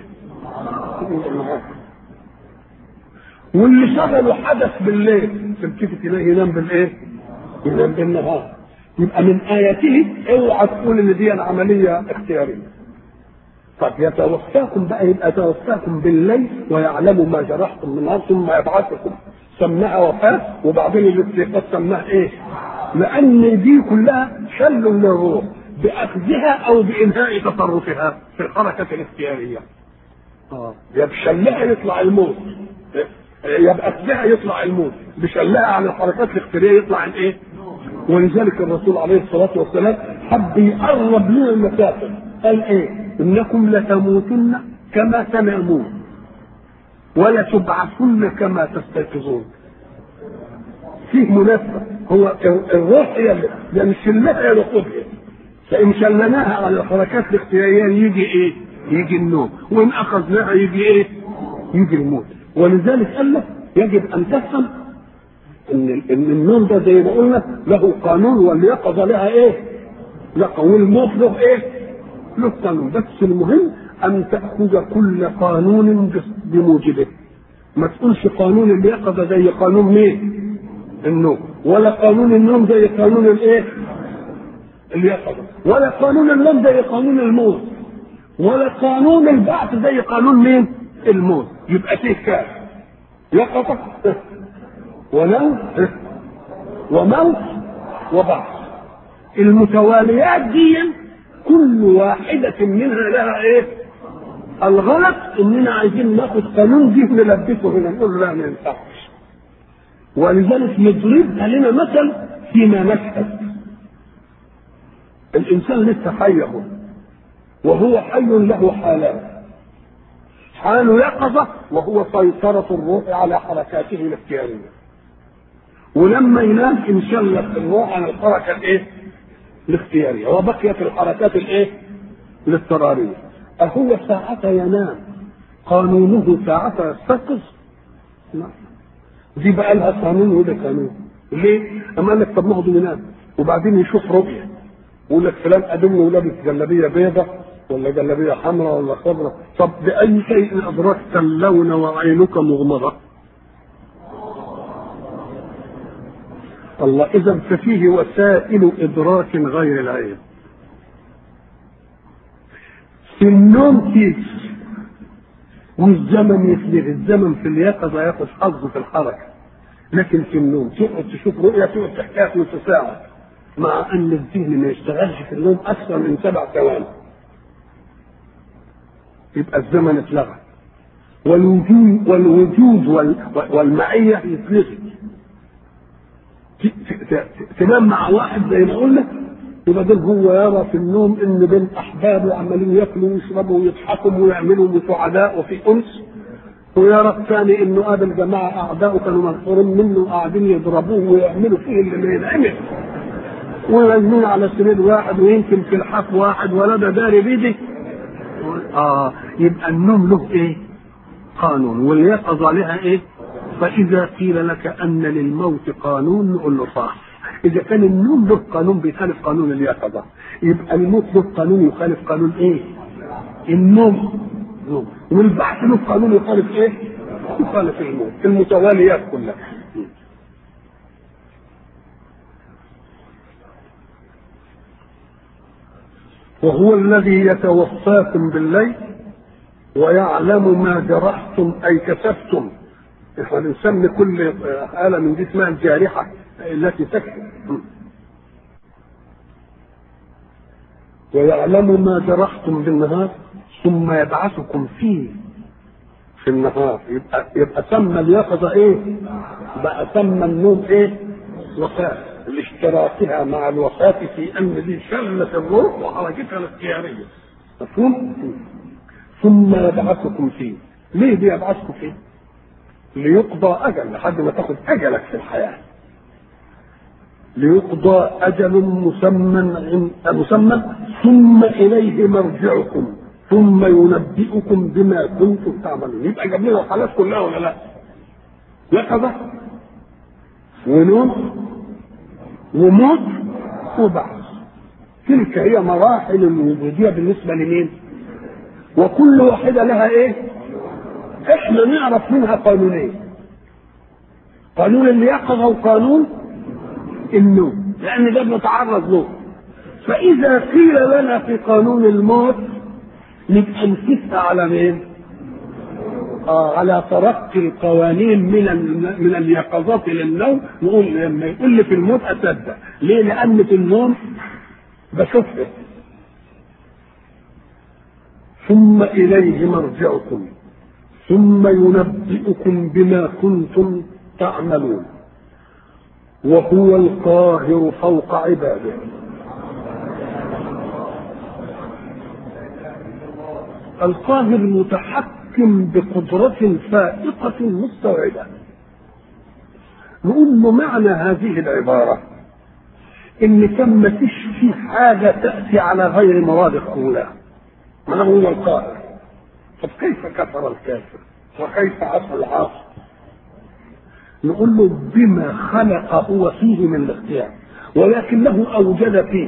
واللي شغله حدث بالليل تلتفت اليه ينام بالايه؟ ينام بالنهار. يبقى من اياته اوعى تقول ان دي العمليه اختياريه. طب يتوفاكم بقى، يبقى يتوفاكم بالليل ويعلم ما جرحتم من النهار ثم يبعثكم، سماها وفاه وبعدين الاستيقاظ سماها ايه؟ لان دي كلها شل للروح باخذها او بانهاء تصرفها في الحركه الاختياريه. اه يا بشلها يطلع الموت، يا باخذها يطلع الموت، بشلها على الحركات الاختياريه يطلع الايه؟ ولذلك الرسول عليه الصلاه والسلام حب يقرب من المسافه، قال ايه؟ انكم لتموتن كما تنامون ولتبعثن كما تستيقظون. فيه مناسبه، هو الروح هي اللي نشلها يا ناخدها، فان شلناها على الحركات الاختياريه يجي ايه؟ يجي النوم، وان اخذناها يجي ايه؟ يجي الموت. ولذلك قال لك يجب ان تفهم ان ان النوم ده زي ما قلنا له قانون واليقظه لها ايه؟ لا، والموت له ايه؟ له قانون. بس المهم ان تاخذ كل قانون بموجبه. ما تقولش قانون اليقظه زي قانون مين؟ النوم، ولا قانون النوم زي قانون الايه؟ اليقظه، ولا قانون النوم زي قانون الموت، ولا قانون البعث زي قانون مين؟ الموت. يبقى فيه كام؟ يقظه ونوم وموت وبعث. المتواليات دي كل واحدة منها لها ايه؟ الغلط اننا عايزين ناخد قانون دي نلبسه هنا نقول لا ما ينفعش. ولذلك نضرب لنا مثل فيما نشهد. الانسان لسه حي اهو، وهو حي له حالات. حال يقظة وهو سيطرة الروح على حركاته الاختيارية، ولما ينام انشلت الروح عن الحركة الايه؟ الاختيارية، وبقيت الحركات الايه؟ الاضطرارية. أهو ساعة ينام قانونه ساعة يستيقظ؟ لا، دي بقى لها قانون وده قانون. ليه؟ أما قال لك طب ما هو ينام وبعدين يشوف رؤية يقول لك فلان قدمني ولابس جلابية بيضة ولا جلابية حمراء ولا خضراء، طب بأي شيء أدركت اللون وعينك مغمضة؟ الله، إذا ففيه وسائل إدراك غير العين. في النوم تيجي والزمن يفلغ، الزمن في اليقظة ياخذ حظه في الحركة، لكن في النوم تقعد تشوف رؤية تقعد تحكيها في نص ساعة، مع أن الذهن ما يشتغلش في النوم أكثر من سبع ثواني، يبقى الزمن اتلغى، والوجود والوجود والمعية يتلغي. تنام مع واحد زي ما قلنا يبقى ده هو يرى في النوم ان بين احبابه عمالين ياكلوا ويشربوا ويضحكوا ويعملوا سعداء وفي انس، ويرى الثاني انه قابل جماعه اعداء كانوا منصورين منه وقاعدين يضربوه ويعملوا فيه اللي ما ينعمل، وينزلون على سرير واحد ويمكن في الحف واحد ولا ده داري بيدي. اه يبقى النوم له ايه؟ قانون، واليقظه لها ايه؟ فإذا قيل لك أن للموت قانون نقول له صح. إذا كان النوم له قانون بيخالف قانون اليقظة، يبقى الموت له قانون يخالف قانون إيه؟ النوم. نوم. والبعث له قانون يخالف إيه؟ يخالف الموت. المتواليات كلها. وهو الذي يتوفاكم بالليل ويعلم ما جرحتم أي كسبتم. احنا بنسمي كل آلة من دي اسمها الجارحة التي تكسب. ويعلم ما جرحتم بالنهار ثم يبعثكم فيه في النهار. يبقى يبقى سمى اليقظة ايه؟ بقى سمى النوم ايه؟ وفاة، لاشتراكها مع الوفاة في ان دي شلة الروح وحركتها الاختيارية. مفهوم؟ ثم يبعثكم فيه. ليه بيبعثكم فيه؟ ليقضى اجل، لحد ما تاخد اجلك في الحياه. ليقضى أجل مسمى مسمى ثم إليه مرجعكم ثم ينبئكم بما كنتم تعملون. يبقى جاب لنا الحالات كلها ولا لا؟ يقظة ونوم وموت وبعث. تلك هي مراحل الوجودية بالنسبة لمين؟ وكل واحدة لها ايه؟ احنا نعرف منها قانونين، قانون اليقظة وقانون النوم، لأن ده بنتعرض له. فإذا قيل لنا في قانون الموت نبقى نقيسها على مين؟ آه على ترقي القوانين من من اليقظات للنوم. نقول لما يقول لي في الموت أصدق. ليه؟ لأن في النوم بشوفه. ثم إليه مرجعكم ثم ينبئكم بما كنتم تعملون وهو القاهر فوق عباده. القاهر متحكم بقدرة فائقة مستوعبة. نقول له معنى هذه العبارة إن كان ما فيش في حاجة تأتي على غير مراد قولها. من هو القاهر؟ طب كيف كفر الكافر وكيف عصى العاصي؟ نقول له بما خلق هو فيه من الاختيار، ولكنه أوجد فيه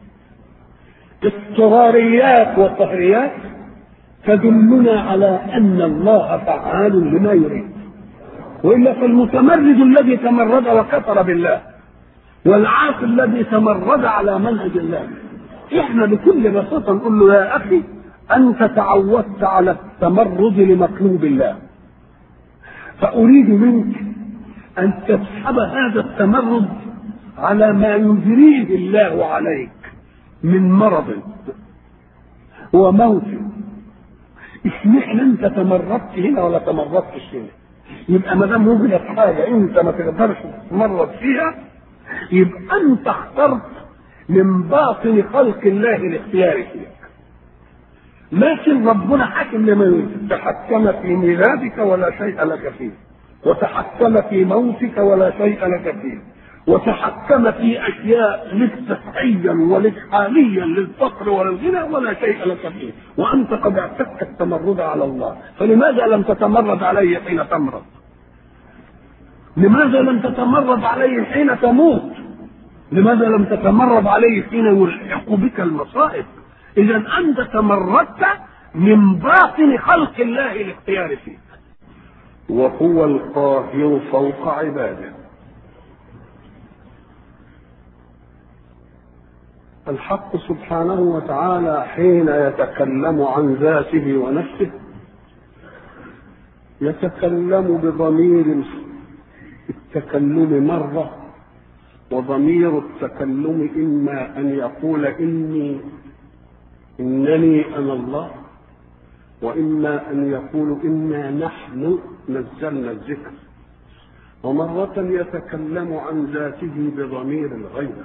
اضطراريات وقهريات تدلنا على أن الله فعال لما يريد. وإلا فالمتمرد الذي تمرد وكفر بالله والعاصي الذي تمرد على منهج الله، احنا بكل بساطة نقول له يا أخي أنت تعودت على التمرد لمطلوب الله، فأريد منك أن تسحب هذا التمرد على ما يجريه الله عليك من مرض وموت. اشمعنى انت تمردت هنا ولا تمردتش هنا؟ يبقى ما دام وجدت حاجه انت ما تقدرش تتمرد فيها، يبقى انت اخترت من باطن خلق الله الاختيار فيك. لكن ربنا حاكم لما يريد، تحكم في ميلادك ولا شيء لك فيه، وتحكم في موتك ولا شيء لك فيه، وتحكم في اشياء لك صحيا ولك حاليا للفقر وللغنى ولا شيء لك فيه، وانت قد اعتدت التمرد على الله. فلماذا لم تتمرد عليه حين تمرض؟ لماذا لم تتمرد عليه حين تموت؟ لماذا لم تتمرد عليه حين يلحق بك المصائب؟ اذا انت تمردت من باطن خلق الله الاختيار فيك. وهو القاهر فوق عباده. الحق سبحانه وتعالى حين يتكلم عن ذاته ونفسه يتكلم بضمير التكلم مرة، وضمير التكلم إما أن يقول إني إنني أنا الله، وإما أن يقول إنا نحن نزلنا الذكر. ومرة يتكلم عن ذاته بضمير الغيبة،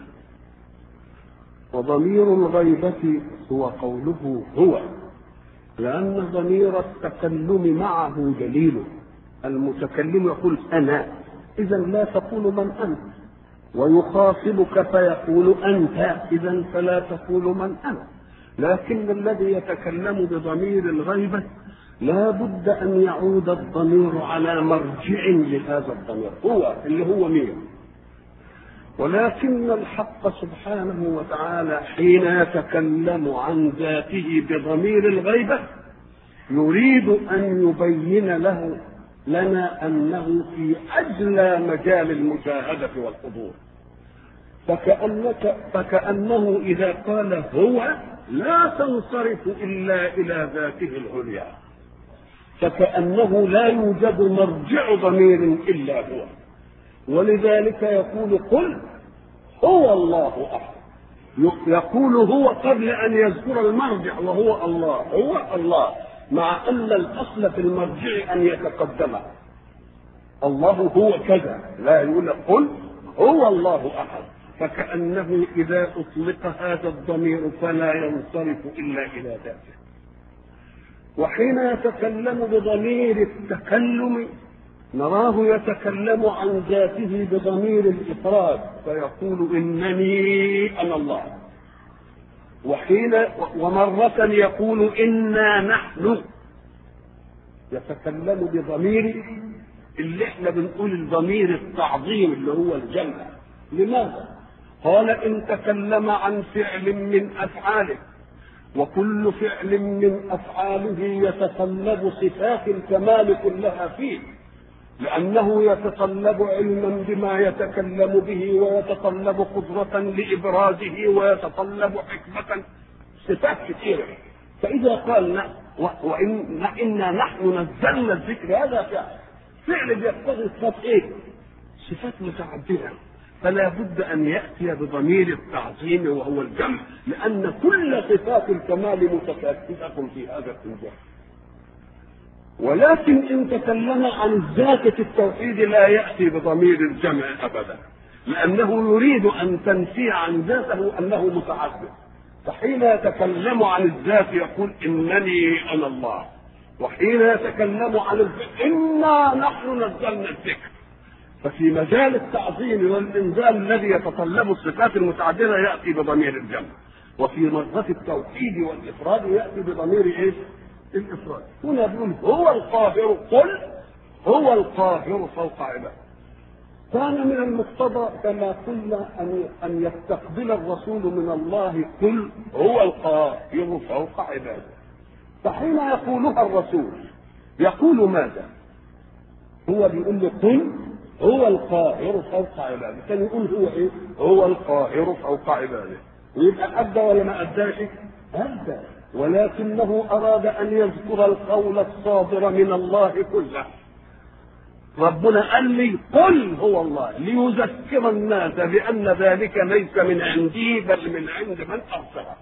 وضمير الغيبة هو قوله هو، لأن ضمير التكلم معه دليل. المتكلم يقول أنا، إذا لا تقول من أنت، ويخاطبك فيقول أنت، إذا فلا تقول من أنا. لكن الذي يتكلم بضمير الغيبة لا بد أن يعود الضمير على مرجع لهذا الضمير، هو اللي هو مين. ولكن الحق سبحانه وتعالى حين يتكلم عن ذاته بضمير الغيبة يريد أن يبين له لنا أنه في أجلى مجال المشاهدة والحضور. فكأنك فكأنه إذا قال هو لا تنصرف إلا إلى ذاته العليا، فكأنه لا يوجد مرجع ضمير إلا هو. ولذلك يقول قل هو الله أحد، يقول هو قبل أن يذكر المرجع وهو الله، هو الله، مع أن الأصل في المرجع أن يتقدم الله هو كذا، لا يقول قل هو الله أحد. فكأنه إذا أطلق هذا الضمير فلا ينصرف إلا إلى ذاته. وحين يتكلم بضمير التكلم نراه يتكلم عن ذاته بضمير الإفراد فيقول إنني أنا الله، وحين ومرة يقول إنا نحن، يتكلم بضمير اللي احنا بنقول الضمير التعظيم اللي هو الجمع. لماذا؟ قال إن تكلم عن فعل من أفعاله، وكل فعل من أفعاله يتطلب صفات الكمال كلها فيه، لأنه يتطلب علما بما يتكلم به، ويتطلب قدرة لإبرازه، ويتطلب حكمة، صفات كثيرة. فإذا قال وإن إنا نحن نزلنا الذكر، هذا فعل فعل بيقتضي صفات إيه؟ صفات متعددة، فلا بد أن يأتي بضمير التعظيم وهو الجمع، لأن كل صفات الكمال متكاتفة في هذا الجمع. ولكن إن تكلم عن الذات في التوحيد لا يأتي بضمير الجمع أبدا، لأنه يريد أن تنفي عن ذاته أنه متعدد. فحين يتكلم عن الذات يقول إنني أنا الله، وحين يتكلم عن الذكر إنا نحن نزلنا الذكر. ففي مجال التعظيم والإنزال الذي يتطلب الصفات المتعددة يأتي بضمير الجمع، وفي مرة التوحيد والإفراد يأتي بضمير إيه؟ الإفراد. هنا بيقول هو القاهر، قل هو القاهر فوق عباده. كان من المقتضى كما قلنا أن أن يستقبل الرسول من الله قل هو القاهر فوق عباده. فحين يقولها الرسول يقول ماذا؟ هو بيقول له قل هو القاهر فوق عباده، كان يقول هو ايه؟ هو القاهر فوق عباده. ويبقى أدى ولا ما أداش؟ أدى، ولكنه أراد أن يذكر القول الصادر من الله كله. ربنا قال لي قل هو الله ليذكر الناس بأن ذلك ليس من عندي بل من عند من أرسله.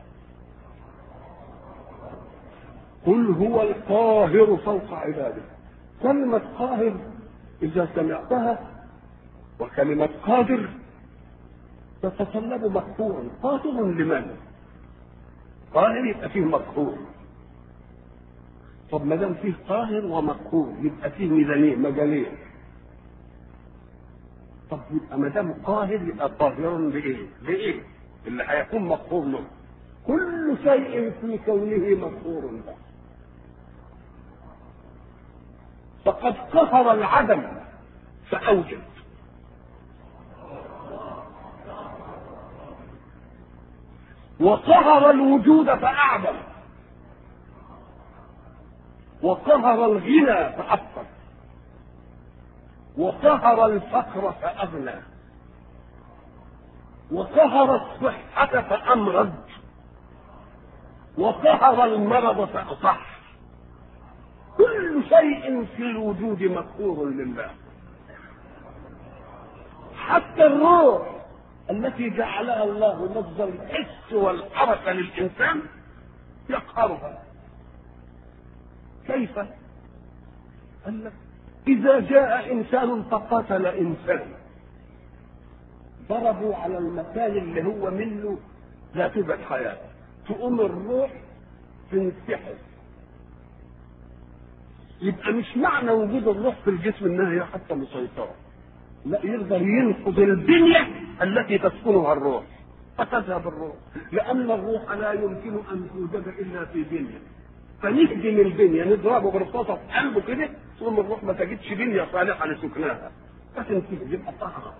قل هو القاهر فوق عباده. كلمة قاهر إذا سمعتها وكلمة قادر تتطلب مقهورا. قادر لمن؟ قاهر يبقى فيه مقهور. طب ما دام فيه قاهر ومقهور يبقى فيه ميزانين مجالين. طب يبقى ما دام قاهر يبقى قاهر بايه؟ بايه؟ اللي هيكون مقهور له. كل شيء في كونه مقهور له. فقد قهر العدم فأوجد، وقهر الوجود فأعدم، وقهر الغنى فأفقر، وقهر الفقر فأغنى، وقهر الصحة فأمرض، وقهر المرض فأصح. كل شيء في الوجود مقهور لله، حتى الروح التي جعلها الله مصدر الحس والحركة للإنسان يقهرها. كيف؟ قال لك إذا جاء إنسان فقتل إنسان ضربوا على المكان اللي هو منه لا توجد حياة، تقوم الروح تنسحب. يبقى مش معنى وجود الروح في الجسم انها هي حتى مسيطرة، لا، يقدر ينقض البنية التي تسكنها الروح فتذهب الروح، لأن الروح لا يمكن أن توجد إلا في بنية. فنهدم البنية نضربه برصاصة في قلبه كده ثم الروح ما تجدش بنية صالحة لسكنها فتنتهي يبقى طهر.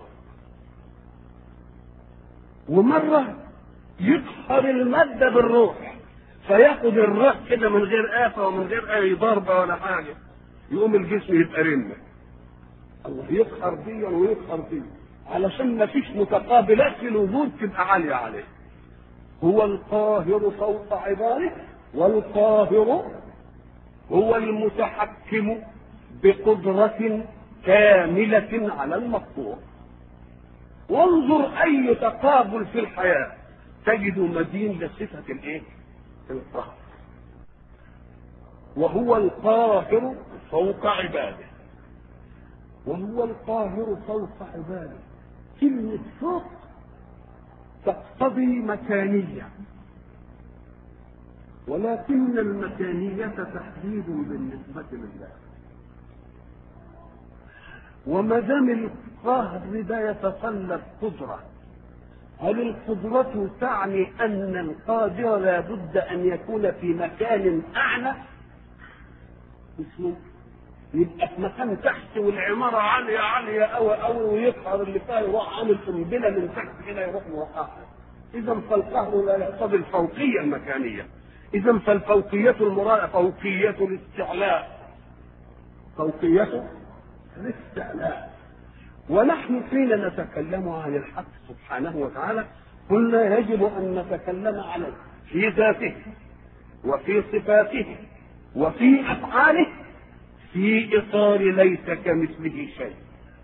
ومرة يقهر المادة بالروح فياخد الروح كده من غير آفة ومن غير أي ضربة ولا حاجة يقوم الجسم يبقى رنة. الله يقهر دي ويقهر دي علشان ما فيش متقابلات في الوجود تبقى عالية عليه. هو القاهر فوق عباده، والقاهر هو المتحكم بقدرة كاملة على المقهور. وانظر أي تقابل في الحياة تجد مدين لصفة الايه؟ القهر. وهو القاهر فوق عباده، وهو القاهر فوق عباده. كلمة فوق تقتضي مكانية، ولكن المكانية تحديد بالنسبة لله. وما دام القهر ده يتطلب قدرة، هل القدرة تعني أن القادر لا بد أن يكون في مكان أعلى؟ اسمه يبقى في مكان تحت والعمارة عالية عالية أوي أوي ويقهر اللي فيها يروح عامل قنبلة من تحت كده يروح موقعها. إذا فالقهر لا يقتضي الفوقية المكانية. إذا فالفوقية المراد فوقية الاستعلاء، فوقية الاستعلاء. ونحن حين نتكلم عن الحق سبحانه وتعالى قلنا يجب أن نتكلم عليه في ذاته وفي صفاته وفي أفعاله في إطار ليس كمثله شيء،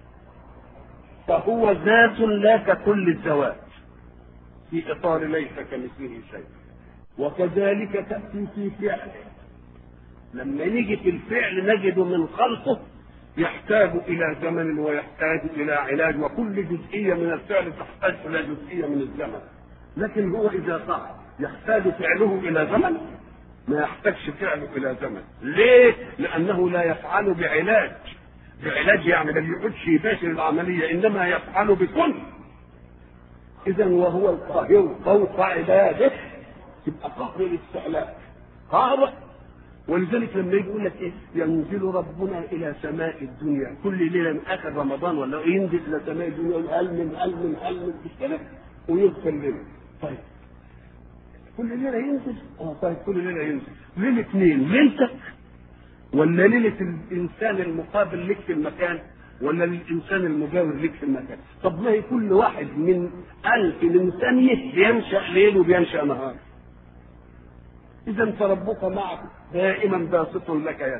فهو ذات لا ككل الذوات، في إطار ليس كمثله شيء. وكذلك تأتي في فعله، لما نيجي في الفعل نجد من خلقه يحتاج إلى زمن ويحتاج إلى علاج، وكل جزئية من الفعل تحتاج إلى جزئية من الزمن. لكن هو إذا صح يحتاج فعله إلى زمن؟ ما يحتاجش فعله إلى زمن. ليه؟ لأنه لا يفعل بعلاج، بعلاج يعني ما بيقعدش يباشر العملية، إنما يفعل بكل. إذا وهو القاهر فوق عباده، تبقى قهر الاستعلاء، قهر. ولذلك لما يجي يقول لك ايه ينزل ربنا الى سماء الدنيا كل ليله من اخر رمضان ولا ينزل الى سماء الدنيا يقول هل من هل من هل من كده ويغفر لنا. طيب كل ليله ينزل؟ اه طيب كل ليله ينزل. ليله اثنين ليلتك ولا ليله الانسان المقابل لك في المكان ولا للانسان المجاور لك في المكان؟ طب ما هي كل واحد من الف من ثانيه بينشا ليل وبينشا نهار. إذا فربك معك دائما باسط لك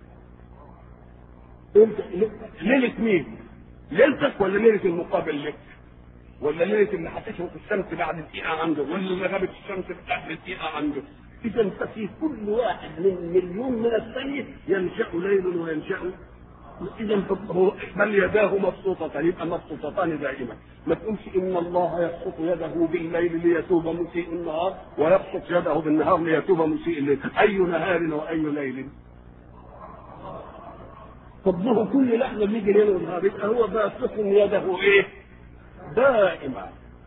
يد. ليلة مين؟ ليلتك ولا ليلة المقابل لك؟ ولا ليلة اللي هتشرق الشمس بعد دقيقة عنده ولا اللي غابت الشمس قبل دقيقة عنده؟ إذا ففي كل واحد من مليون من الثانية ينشأ ليل وينشأ. إذا هو بل يداه مبسوطتان، يبقى مبسوطتان دائما. ما تقولش إن الله يبسط يده بالليل ليتوب مسيء النهار ويبسط يده بالنهار ليتوب مسيء الليل. أي نهار وأي ليل؟ طب هو كل لحظة بيجي ليل ونهار، يبقى هو باسط يده إيه؟ دائما.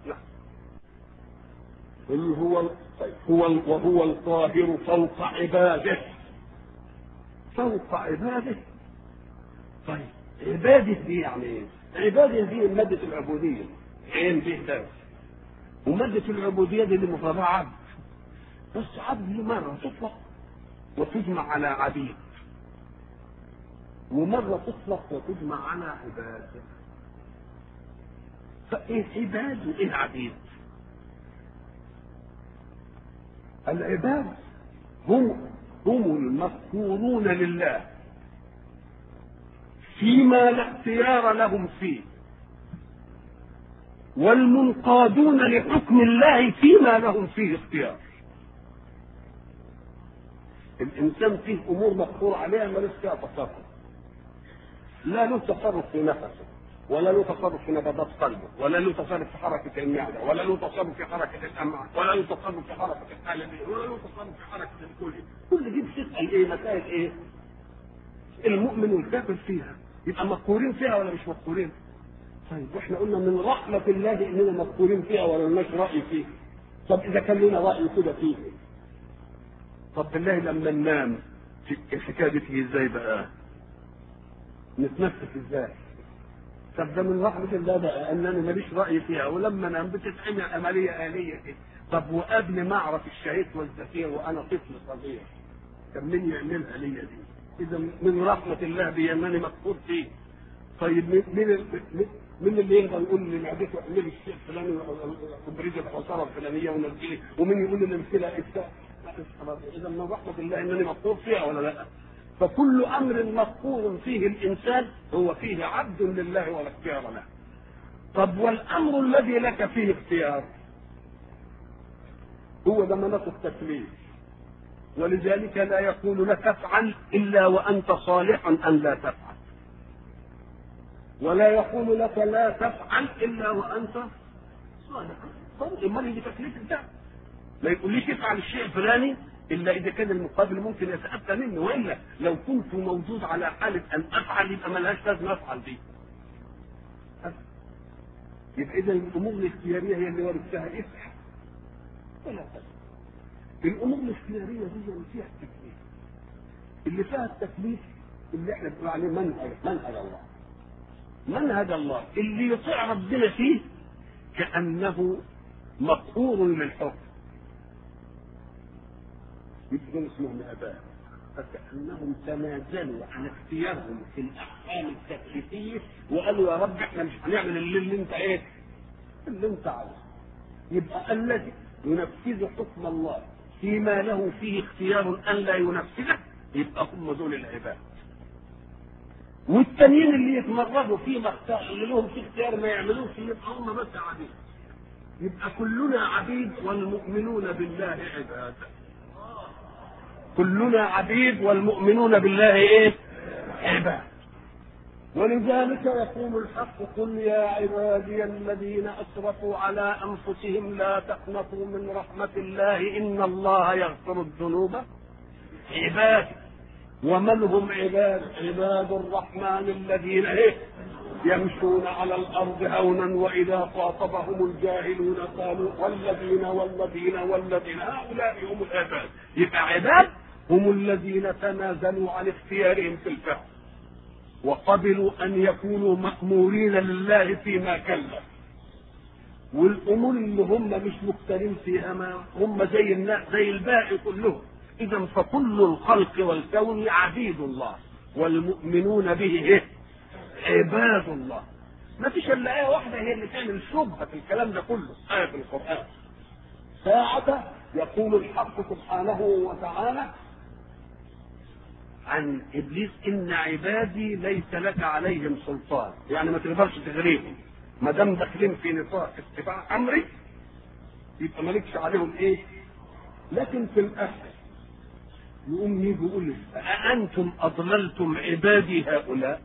هو هو وهو القاهر فوق عباده، فوق عباده. طيب عباده دي يعني ايه؟ عباده دي مادة العبودية، عين به درس. ومادة العبودية دي اللي مفردها عبد، بس عبد مرة تطلق وتجمع على عبيد، ومرة تطلق وتجمع على عباد. فايه عباد وايه عبيد؟ العباد هم هم المذكورون لله فيما لا اختيار لهم فيه، والمنقادون لحكم الله فيما لهم فيه اختيار. الانسان فيه امور مقصور عليها ملوش فيها تصرف، لا له تصرف في نفسه ولا له تصرف في نبضات قلبه ولا له تصرف في حركه المعده ولا له تصرف في حركه الامعاء ولا له تصرف في حركه القلب ولا له تصرف في حركه الكلى. كل دي بتسال ايه؟ مسائل ايه؟ المؤمن والكافر فيها يبقى مذكورين فيها ولا مش مذكورين؟ طيب واحنا قلنا من رحمه الله اننا مذكورين فيها ولا لناش راي فيها. طب اذا كان لنا راي كده فيه، طب بالله لما ننام الحكايه دي تيجي ازاي بقى؟ نتنفس ازاي؟ طب ده من رحمه الله بقى انني ماليش راي فيها، ولما انام بتتعمل عمليه اليه كده. طب وقبل ما اعرف الشهيد والزفير وانا طفل صغير كان مين يعملها ليا دي؟ اذا من رحمه الله بي انني مذكور فيه. طيب مين مين اللي يقدر يقول لي معدته اعملي الشيء الفلاني وبريد الحصاره الفلانيه ونزلي، ومين يقول لي الامثله افتاء؟ اذا من رحمه الله انني مذكور فيها ولا لا؟ فكل امر مذكور فيه الانسان هو فيه عبد لله ولا اختيار له. طب والامر الذي لك فيه اختيار هو ده مناط التكليف، ولذلك لا يقول لك افعل الا وانت صالح ان لا تفعل، ولا يقول لك لا تفعل الا وانت صالح. طب امال دي تكليف ده؟ ما يقوليش افعل الشيء الفلاني الا اذا كان المقابل ممكن يتاتى مني، والا لو كنت موجود على حاله ان افعل يبقى ملهاش لازمه افعل دي. يبقى اذا الامور الاختياريه هي اللي وارد فيها افعل ولا تفعل. الامور الاختياريه دي اللي فيها التكليف، اللي فيها التكليف اللي احنا بنقول عليه منهج منهج الله. منهج الله اللي يطيع ربنا فيه كانه مقهور للحكم، يبقى اسمهم اباء، فكانهم تنازلوا عن اختيارهم في الاحكام التكليفيه وقالوا يا رب احنا مش هنعمل اللي, اللي انت ايه اللي انت عاوزه. يبقى الذي ينفذ حكم الله فيما له فيه اختيار ان لا ينفذه يبقى هم دول العباد. والتانيين اللي يتمردوا فيما اختار اللي لهم في اختيار ما يعملوش يبقى هم بس عبيد. يبقى كلنا عبيد والمؤمنون بالله عباد. كلنا عبيد والمؤمنون بالله ايه؟ عباد. ولذلك يقول الحق قل يا عبادي الذين اسرفوا على انفسهم لا تقنطوا من رحمة الله ان الله يغفر الذنوب عباد. ومن هم عباد؟ عباد الرحمن الذين ايه؟ يمشون على الارض هونا واذا خاطبهم الجاهلون قالوا والذين والذين والذين هؤلاء هم العباد. يبقى عباد هم الذين تنازلوا عن اختيارهم في الفهم وقبلوا ان يكونوا مأمورين لله فيما كلف، والامور اللي هم مش مختارين فيها ما هم زي الناس زي الباقي كلهم. اذا فكل الخلق والكون عبيد الله والمؤمنون به ايه؟ عباد الله. ما فيش الا ايه واحده هي اللي تعمل شبهه في الكلام ده كله، ايه في القران. ساعة يقول الحق سبحانه وتعالى عن ابليس ان عبادي ليس لك عليهم سلطان، يعني ما تقدرش تغريهم ما دام داخلين في نطاق اتباع امري يبقى مالكش عليهم ايه. لكن في الاخر يقوم يجي يقول أأنتم أضللتم عبادي هؤلاء؟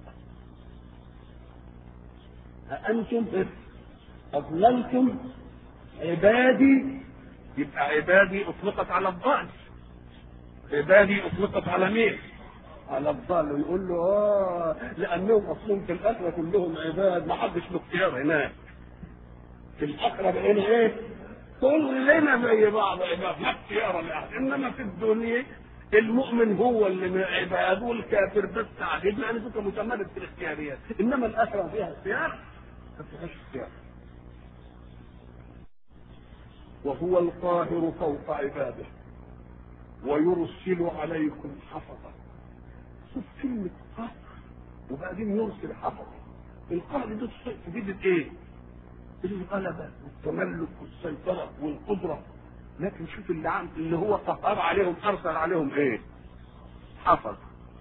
أأنتم أضللتم عبادي؟ يبقى عبادي أطلقت على الضال، عبادي أطلقت على مين؟ على الضال. ويقول له آه لأنهم أصلهم في الآخرة كلهم عباد، ما حدش له اختيار هناك. في الآخرة بقينا إيه؟ كلنا زي بعض عباد، لا اختيار لأحد. إنما في الدنيا المؤمن هو اللي من عباد والكافر بس عبيد، لأن يعني فيك متمرد في الاختياريات. إنما الآخرة فيها اختيار ما فيهاش اختيار. وهو القاهر فوق عباده ويرسل عليكم حفظا. شوف كلمة قهر وبعدين يرسل حفظا. القهر ده تفيد ايه؟ الغلبة والتملك والسيطرة والقدرة. لكن شوف اللي عم اللي هو قهر عليهم ارسل عليهم ايه؟ حفظ.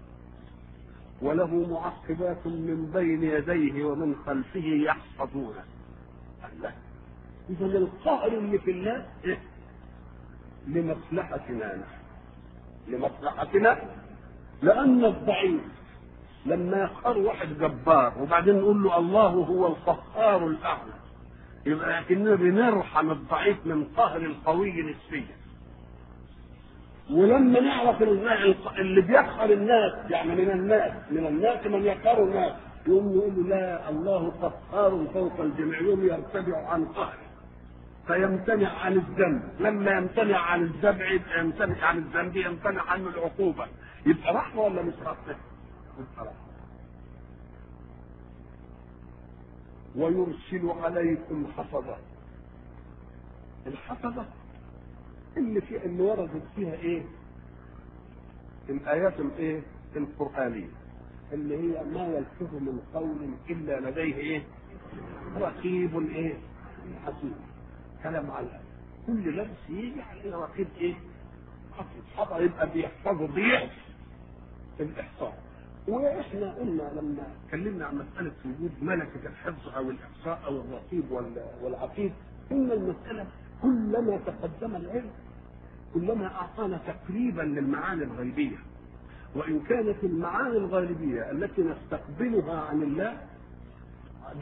وله معقبات من بين يديه ومن خلفه يحفظونه. الله. اذا القهر اللي في الله إيه؟ لمصلحتنا نحن، لمصلحتنا. لان الضعيف لما يقهر واحد جبار وبعدين نقول له الله هو القهار الاعلى، يبقى كأننا بنرحم الضعيف من قهر القوي نسبيا. ولما نعرف اللي بيقهر الناس يعني من الناس من الناس من يقهر الناس يقوم يقول له لا الله قهار فوق الجميع، يوم يرتفع عن قهره فيمتنع عن الذنب. لما يمتنع عن الذنب يمتنع عن الذنب يمتنع عنه العقوبه. يبقى رحمه ولا مش رحمه؟ ويرسل عليكم حفظا. الحفظه اللي في اللي وردت فيها ايه؟ الايات الايه؟ القرانيه اللي هي ما يلفظ من قول الا لديه ايه؟ رقيب ايه؟ حسيب. كلام على كل لبس يجي عليه رقيب ايه؟ حفظ. حفظ يبقى بيحفظه بيحفظ الاحصاء. واحنا قلنا لما اتكلمنا عن مساله وجود ملكه الحفظ او الاحصاء او الرقيب والعقيد ان المساله كلما تقدم العلم كلما اعطانا تقريبا للمعاني الغيبيه. وان كانت المعاني الغيبيه التي نستقبلها عن الله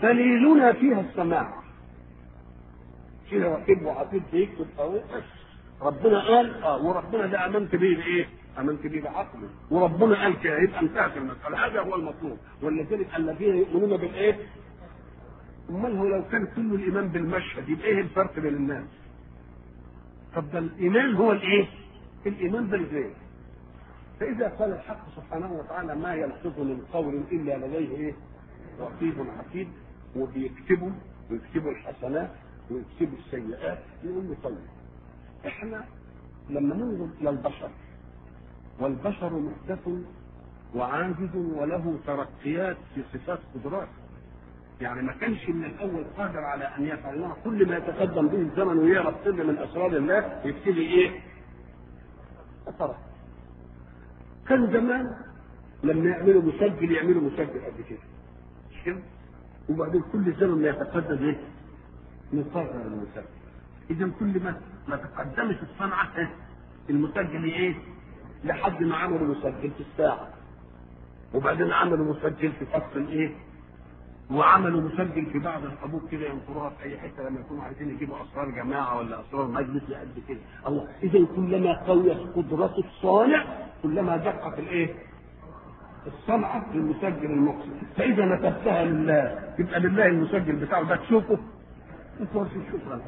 دليلنا فيها السماع، فيها رقيب وعقيد بيكتب او ربنا قال اه وربنا ده امنت به بايه؟ امنت به بعقله، وربنا قال كده، يبقى انتهت المساله. هذا هو المطلوب. ولذلك الذين يؤمنون بالايه؟ امال هو لو كان كل الايمان بالمشهد يبقى ايه الفرق بين الناس؟ طب ده الايمان هو الايه؟ الايمان بالغيب. فاذا قال الحق سبحانه وتعالى ما يلفظ من قول الا لديه ايه؟ رقيب عتيد، وبيكتبوا ويكتبوا الحسنات ويكتبوا السيئات. يقول له طيب احنا لما ننظر الى البشر، والبشر محدث وعاجز وله ترقيات في صفات قدرات، يعني ما كانش من الاول قادر على ان يفعل الله. كل ما يتقدم به الزمن ويعرف سر من اسرار الله يبتدي ايه؟ أثره. كان زمان لما يعملوا مسجل يعملوا مسجل قد كده مش كده؟ وبعدين كل الزمن ما يتقدم ايه؟ نصغر المسجل. اذا كل ما ما تقدمت الصنعه المسجل ايه؟ لحد ما عملوا مسجل في الساعه، وبعدين عملوا مسجل في فصل ايه؟ وعملوا مسجل في بعض الحبوب كده ينطروها في اي حته لما يكونوا عايزين يجيبوا اسرار جماعه ولا اسرار مجلس قد كده. الله، اذا كلما قويت قدرة الصانع كلما دقت الايه؟ الصنعه في المسجل المقصد. فاذا نسبتها لله يبقى لله المسجل بتاعه ده تشوفه انت شكرا.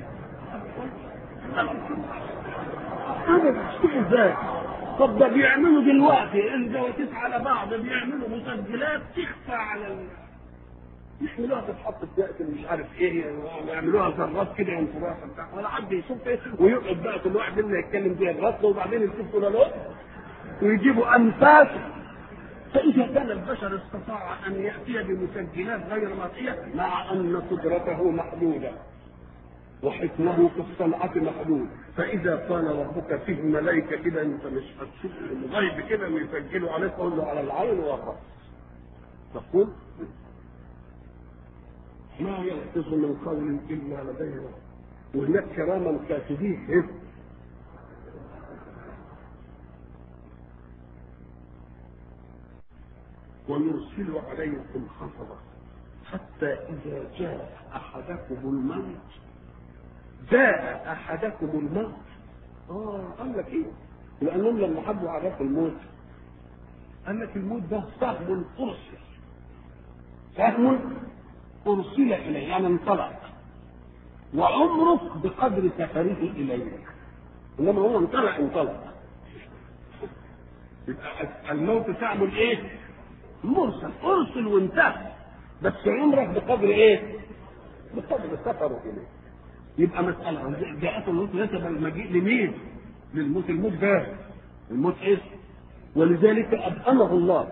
هذا بتشتغل ازاي؟ طب ده بيعملوا دلوقتي الجواسيس على بعض بيعملوا مسجلات تخفى على ال... يعملوها تتحط في وقت مش عارف ايه، ويعملوها ذرات كده ينفروها بتاع ولا حد يشوف ايه، ويقعد بقى كل واحد منا يتكلم بيها الرصد وبعدين يشوفوا له له ويجيبوا انفاس. فاذا كان البشر استطاع ان ياتي بمسجلات غير مرئيه مع ان قدرته محدوده وحكمه في الصنعه محدود، فاذا قال ربك فيه ملائكه كده انت مش هتشوف الغيب كده ويسجلوا عليك تقول له على العين والراس. تقول ما يلفظ من قول الا لديه، وهناك كراما كاتبين ونرسل عليكم حفظا حتى اذا جاء احدكم الموت جاء احدكم الموت. اه قال لك ايه؟ لانهم لما حبوا عرفوا الموت قال لك الموت ده سهم ارسل، سهم ارسل اليه يعني انطلق، وعمرك بقدر سفره اليه، انما هو انطلق انطلق. يبقى الموت تعمل ايه؟ مرسل، ارسل وانتهى، بس عمرك بقدر ايه؟ بقدر سفره اليه. يبقى مسألة جاءت الموت نسب المجيء لمين؟ للموت. الموت ده الموت ايه؟ ولذلك أبهمه الله،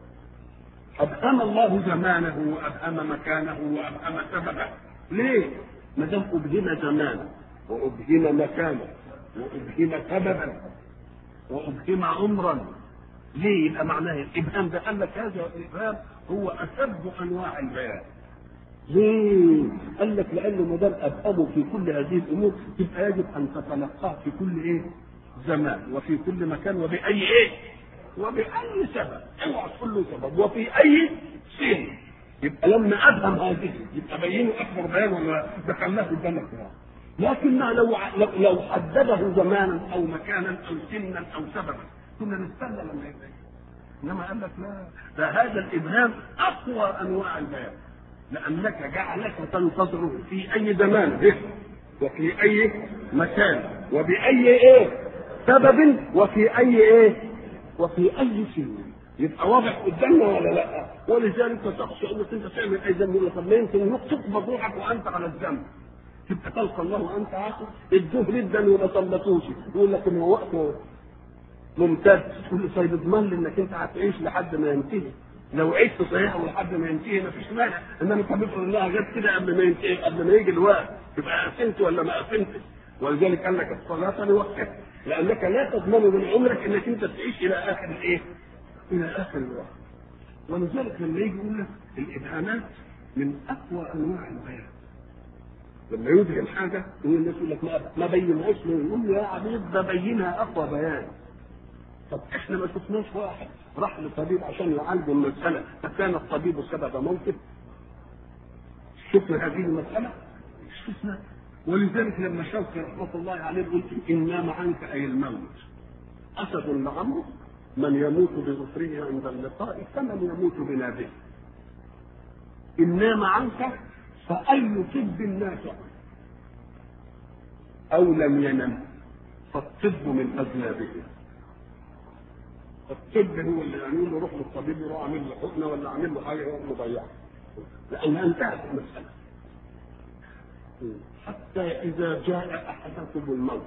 أبهم الله زمانه وأبهم مكانه وأبهم سببه. ليه؟ ما دام أبهم زمانه وأبهم مكانه وأبهم سببا وأبهم عمرا، ليه؟ يبقى معناه الإبهام ده قال لك هذا الإبهام هو أسد أنواع البيان. ليه؟ قال لك لأنه ما دام أبهمه في كل هذه الأمور يبقى يجب أن تتلقاه في كل إيه؟ زمان وفي كل مكان وبأي إيه؟ وبأي سبب. اوعى تقول له سبب وفي أي سن. يبقى لما أبهم هذه يبقى بينه أكبر بيان ولا دخلناه قدامك. لكن لو لو حدده زمانا أو مكانا أو سنا أو سببا كنا نستنى لما يبين. إنما قال لك لا، ده هذا الإبهام أقوى أنواع البيان، لأنك جعلك تنتظره في أي زمان وفي أي مكان وبأي إيه سبب وفي أي إيه وفي أي سن. يبقى واضح قدامنا ولا لا؟ ولذلك تخشى انك انت تعمل اي ذنب ولا طب يمكن تقبض روحك وانت على الذنب تبقى تلقى الله وانت عاقل ادوه جدا وما طلتوش يقول لك ان وقته ممتد. تقول له طيب اضمن لي انك انت هتعيش لحد ما ينتهي. لو عشت صحيح ولحد ما ينتهي ما فيش مانع، انما انت بتقول انها جت كده قبل ما ينتهي قبل ما يجي الوقت تبقى قسمت ولا ما قسمتش. ولذلك قال لك الصلاه لوقتها لانك لا تضمن من عمرك انك انت تعيش الى اخر الايه؟ الى اخر الوقت. ولذلك لما يجي يقول لك الابهامات من اقوى انواع البيان. لما يبهم حاجه يقول الناس يقول لك ما ما بينهاش ليه؟ يقول له يا عبيد ده بينها اقوى بيان. طب احنا ما شفناش واحد راح للطبيب عشان يعالجه المساله فكان الطبيب سبب موته. شفنا هذه المساله؟ شفنا ولذلك لما شوقي رحمه الله عليه يقول إن نام عنك أي الموت أسد لعمرو من يموت بظفره عند اللقاء كمن يموت بنابه. إن نام عنك فأي طب نافع أو لم ينم فالطب من أذنابه. الطب هو اللي يعمل له روح للطبيب يروح عامل له حقنه ولا عامل له حاجه يروح مضيعه، لأنها انتهت المسألة. حتى إذا جاء أحدكم الموت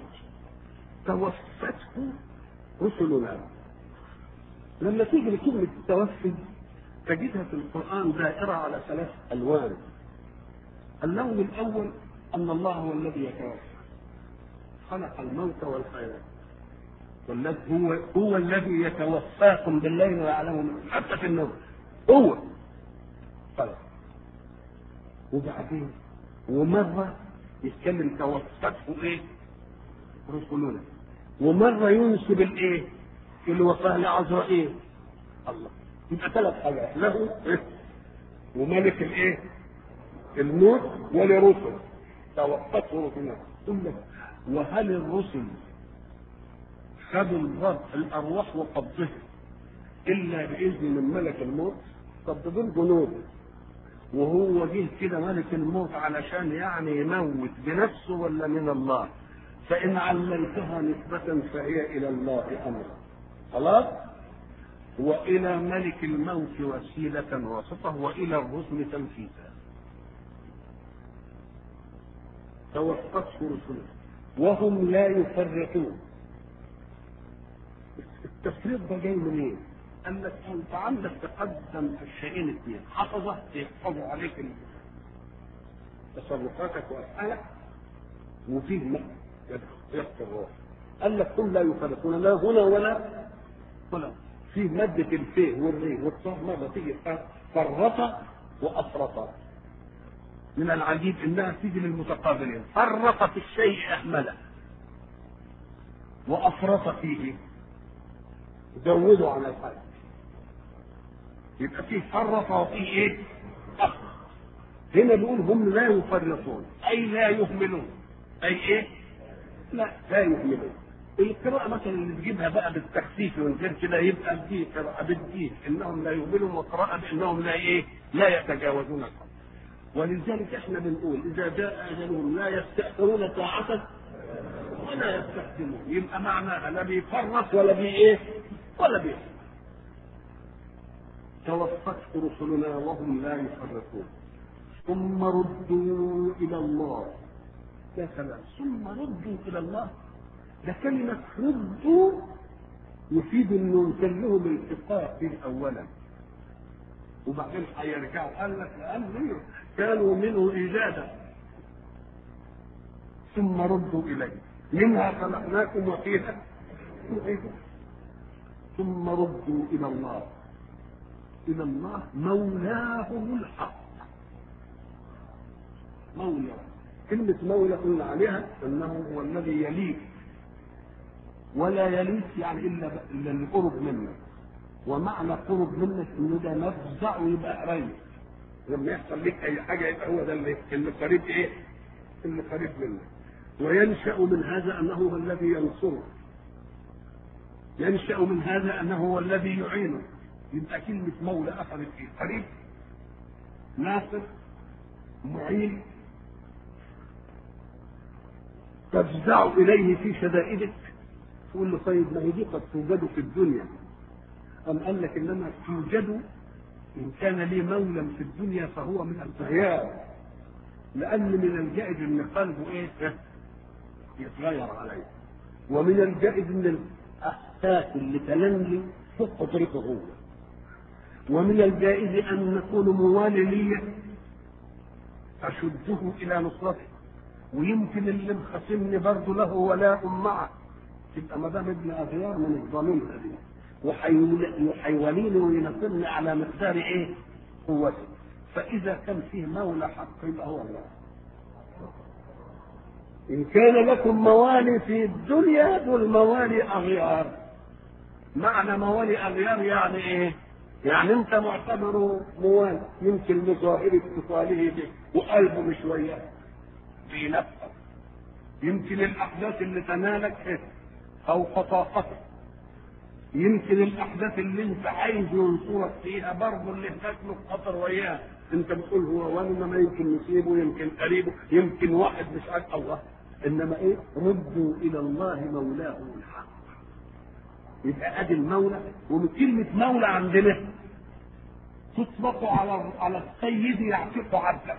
توفته رسلنا. لما تيجي لكلمة التوفي تجدها في القرآن دائرة على ثلاث ألوان. اللون الأول أن الله هو الذي يتوفى، خلق الموت والحياة، والذي هو هو الذي يتوفاكم بالليل ويعلم حتى في النوم هو خلق. وبعدين ومرة يتكلم توفته ايه؟ رسلنا. ومرة ينسب الايه؟ الوفاة لعزرائيل. الله، يبقى ثلاث حاجات، له إيه؟ وملك الايه؟ الموت ولرسل توفته رسلنا. ثم وهل الرسل خدوا الرب الارواح وقبضها الا باذن من ملك الموت؟ طب دول جنود، وهو جه كده ملك الموت علشان يعني يموت بنفسه ولا من الله؟ فإن علمتها نسبة فهي إلى الله أمرا. خلاص؟ وإلى ملك الموت وسيلة واسطة وإلى الرسل تنفيذا. توفته رسله وهم لا يفرطون. التفريط ده جاي منين؟ قال لك انت عندك تقدم الشيئين اثنين، حفظه يحفظوا عليك تصرفاتك وافعالك، وفيه يخطر الروح. قال لك هم لا يفرقون لا هنا ولا هنا. فيه مادة الفيه والري والصاد مرة تيجي فرط وأفرط. من العجيب انها تيجي للمتقابلين، فرط في الشيء اهمله وافرط فيه زودوا على الحال. يبقى فيه فرط وفيه ايه؟ افرط. هنا بيقول هم لا يفرطون اي لا يهملون. اي ايه؟ لا لا يهملون. القراءة مثلا اللي تجيبها بقى بالتخفيف وغير كده يبقى دي قراءة بالدين انهم لا يهملون، وقراءة بانهم لا ايه؟ لا يتجاوزون الحد. ولذلك احنا بنقول اذا جاء اجلهم لا يستأخرون ساعة ولا يستقدمون. يبقى معناها لا بيفرط ولا بي ايه؟ ولا بي. توفته رسلنا وهم لا يفرطون ثم ردوا الى الله. يا سلام، ثم ردوا الى الله. ده كلمة ردوا يفيد انه كان لهم التقاء به اولا وبعدين هيرجعوا. قال لك لأنه كانوا منه إيجادا ثم ردوا إليه منها خلقناكم وفيها ثم ردوا إلى الله. إلى الله مولاهم الحق. مولى، كلمة مولى قلنا عليها أنه هو الذي يليك، ولا يليك يعني إلا إلا القرب منه. ومعنى قرب منك انه ده مفزع ويبقى قريب. لما يحصل لك اي حاجه يبقى هو ده اللي اللي قريب ايه؟ اللي قريب منك. وينشا من هذا انه هو الذي ينصره. ينشا من هذا انه هو الذي يعينه. يبقى كلمه مولى اخذت ايه؟ قريب، ناصر، معين، تفزع اليه في شدائدك. تقول له طيب ما هي دي قد توجد في الدنيا. أم قال لك إنما توجد إن كان لي مولى في الدنيا فهو من الطغيان، لأن من الجائز إن قلبه إيه؟ يتغير عليه. ومن الجائز إن الأحساس اللي تلنلي فوق قدرته هو. ومن الجائز أن نكون موالي لي أشده إلى نصرته، ويمكن اللي مخاصمني برضه له ولاء معه. تبقى ما دام ابن أغيار من الضمير هذه وحيوانين وينصرني على مقدار ايه؟ قوته. فاذا كان فيه مولى حق يبقى هو الله. ان كان لكم موالي في الدنيا دول موالي اغيار. معنى موالي اغيار يعني ايه؟ يعني انت معتبره موالي، يمكن لظاهر اتصاله به وقلبه مش وياه في نفسه، يمكن الاحداث اللي تنالك إيه؟ فوق طاقتك. يمكن الاحداث اللي انت عايز ينصرك فيها برضه اللي هناك له خطر وياه، انت بتقول هو وانا ما يمكن نسيبه، يمكن قريبه، يمكن واحد مش عارف الله. انما ايه؟ ردوا الى الله مولاهم الحق. يبقى ادي المولى. ومن كلمه مولى عندنا تطلق على على السيد يعتق عبده.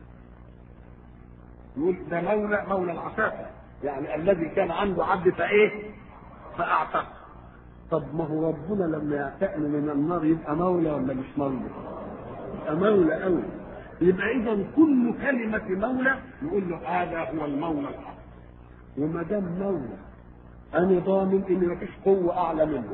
يقول ده مولى مولى العتاقه، يعني الذي كان عنده عبد فايه؟ فاعتق. طب ما هو ربنا لما يعتقنا من النار يبقى مولى ولا مش مولى؟ يبقى مولى قوي. يبقى اذا كل كلمه مولى نقول له هذا هو المولى الحق. وما دام مولى انا ضامن ان مفيش قوه اعلى منه،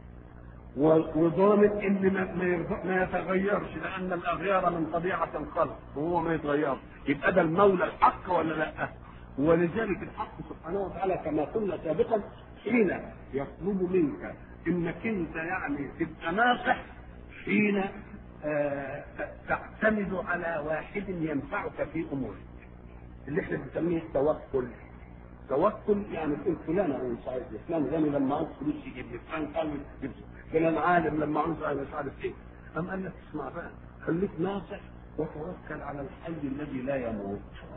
وضامن ان ما يتغيرش، لان الاغيار من طبيعه الخلق وهو ما يتغيرش. يبقى ده المولى الحق ولا لا؟ ولذلك الحق سبحانه وتعالى كما قلنا سابقا حين يطلب منك انك انت يعني تبقى ناصح، حين آه تعتمد على واحد ينفعك في امورك، اللي احنا بنسميه التوكل. توكل يعني تقول فلان هو مش عارف، فلان غني لما عاوز فلوس يجيب لي، فلان قوي يجيب لي، فلان عالم لما عاوز مش عارف ايه. أم قال لك اسمع بقى، خليك ناصح وتوكل على الحي الذي لا يموت.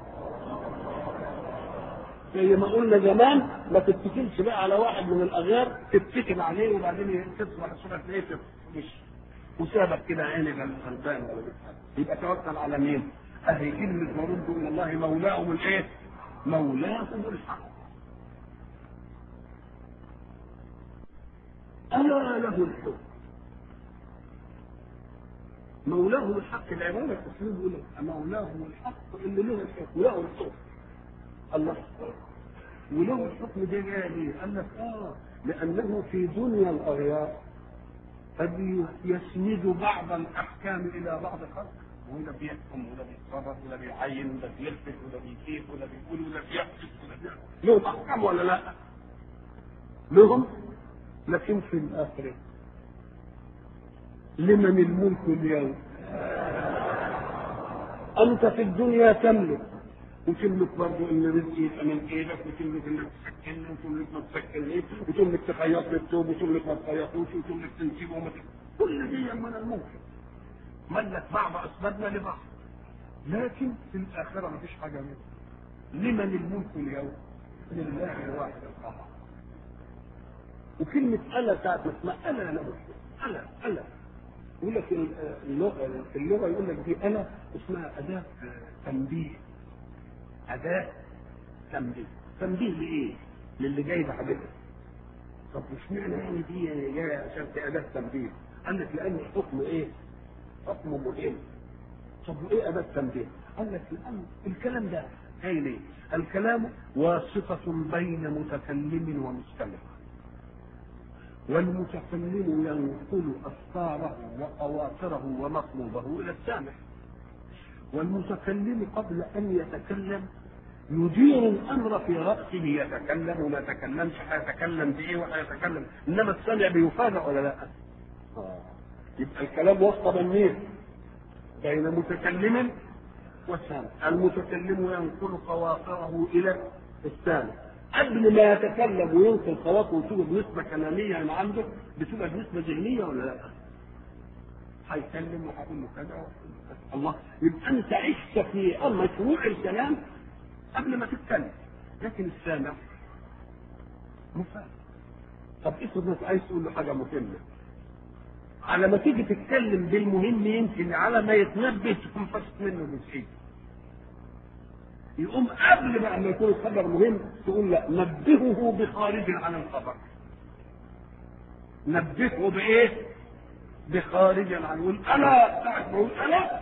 زي ما قلنا زمان ما تتكلش بقى على واحد من الاغيار تتكل عليه وبعدين تصبح الصبح تلاقيه مش وسابك كده عيني غلبان. يبقى توكل على مين؟ اهي كلمه ورد الى الله مولاهم الايه؟ مولاهم الحق. الا له الحكم. مولاهم الحق العباره التسليم يقول لك مولاهم الحق اللي له الحكم، له الحكم. الله وله الحكم ده جاي ليه؟ قال لك اه لانه في دنيا الاغيار قد يسند بعض الاحكام الى بعض خلق، ولا بيحكم ولا بيتصرف ولا بيعين ولا بيلفت ولا بيكيف ولا بيقول ولا بيحدث ولا بيعمل. لهم احكام ولا لا؟ لهم. لكن في الاخره لمن الملك اليوم؟ انت في الدنيا تملك، وتملك برضه ان رزقي يبقى من ايدك، وتملك انك تسكنني، وتملك ما تسكننيش، وتملك تخيط لي الثوب، وتملك ما تخيطوش، وتملك تنسيبه وما كل دي من الممكن. ملك بعض اسبابنا لبعض، لكن في الاخره ما فيش حاجه منه. لمن الملك اليوم؟ لله الواحد القهار. وكلمه الا ساعه ما اسمها الا له الا الا يقول لك اللغه اللغه يقول لك دي الا اسمها اداه تنبيه. أداة تنبيه. تنبيه لإيه؟ للي جاي بحاجتها. طب مش معنى يعني دي جاية عشان في أداة تنبيه؟ قال لك لأن الحكم إيه؟ حكم مهم. طب وإيه أداة تنبيه؟ قال لك الأمر الكلام ده جاي ليه؟ الكلام واسطة بين متكلم ومستمع. والمتكلم ينقل أفكاره وخواطره ومطلوبه إلى السامع. والمتكلم قبل ان يتكلم يدير الامر في راسه، يتكلم وما يتكلمش، هيتكلم بايه وهيتكلم، انما السامع بيفاجئ ولا لا؟ آه. يبقى الكلام وسط بين مين؟ بين متكلم وسامع. المتكلم ينقل خواطره الى السامع. قبل ما يتكلم وينقل خواطره وتبقى بنسبه كلاميه من عنده، بتبقى بنسبه ذهنيه ولا لا؟ هيكلم وهقول له كذا. الله. يبقى انت عشت في امر مشروع الكلام قبل ما تتكلم، لكن السامع مفاجئ. طب افرض انك عايز تقول له حاجه مهمه، على ما تيجي تتكلم بالمهم يمكن على ما يتنبه تكون فشت منه بشيء. يقوم قبل ما يكون الخبر مهم تقول لا نبهه بخارج عن الخبر. نبهه بايه؟ بخارج عن يقول انا ساعه بقول انا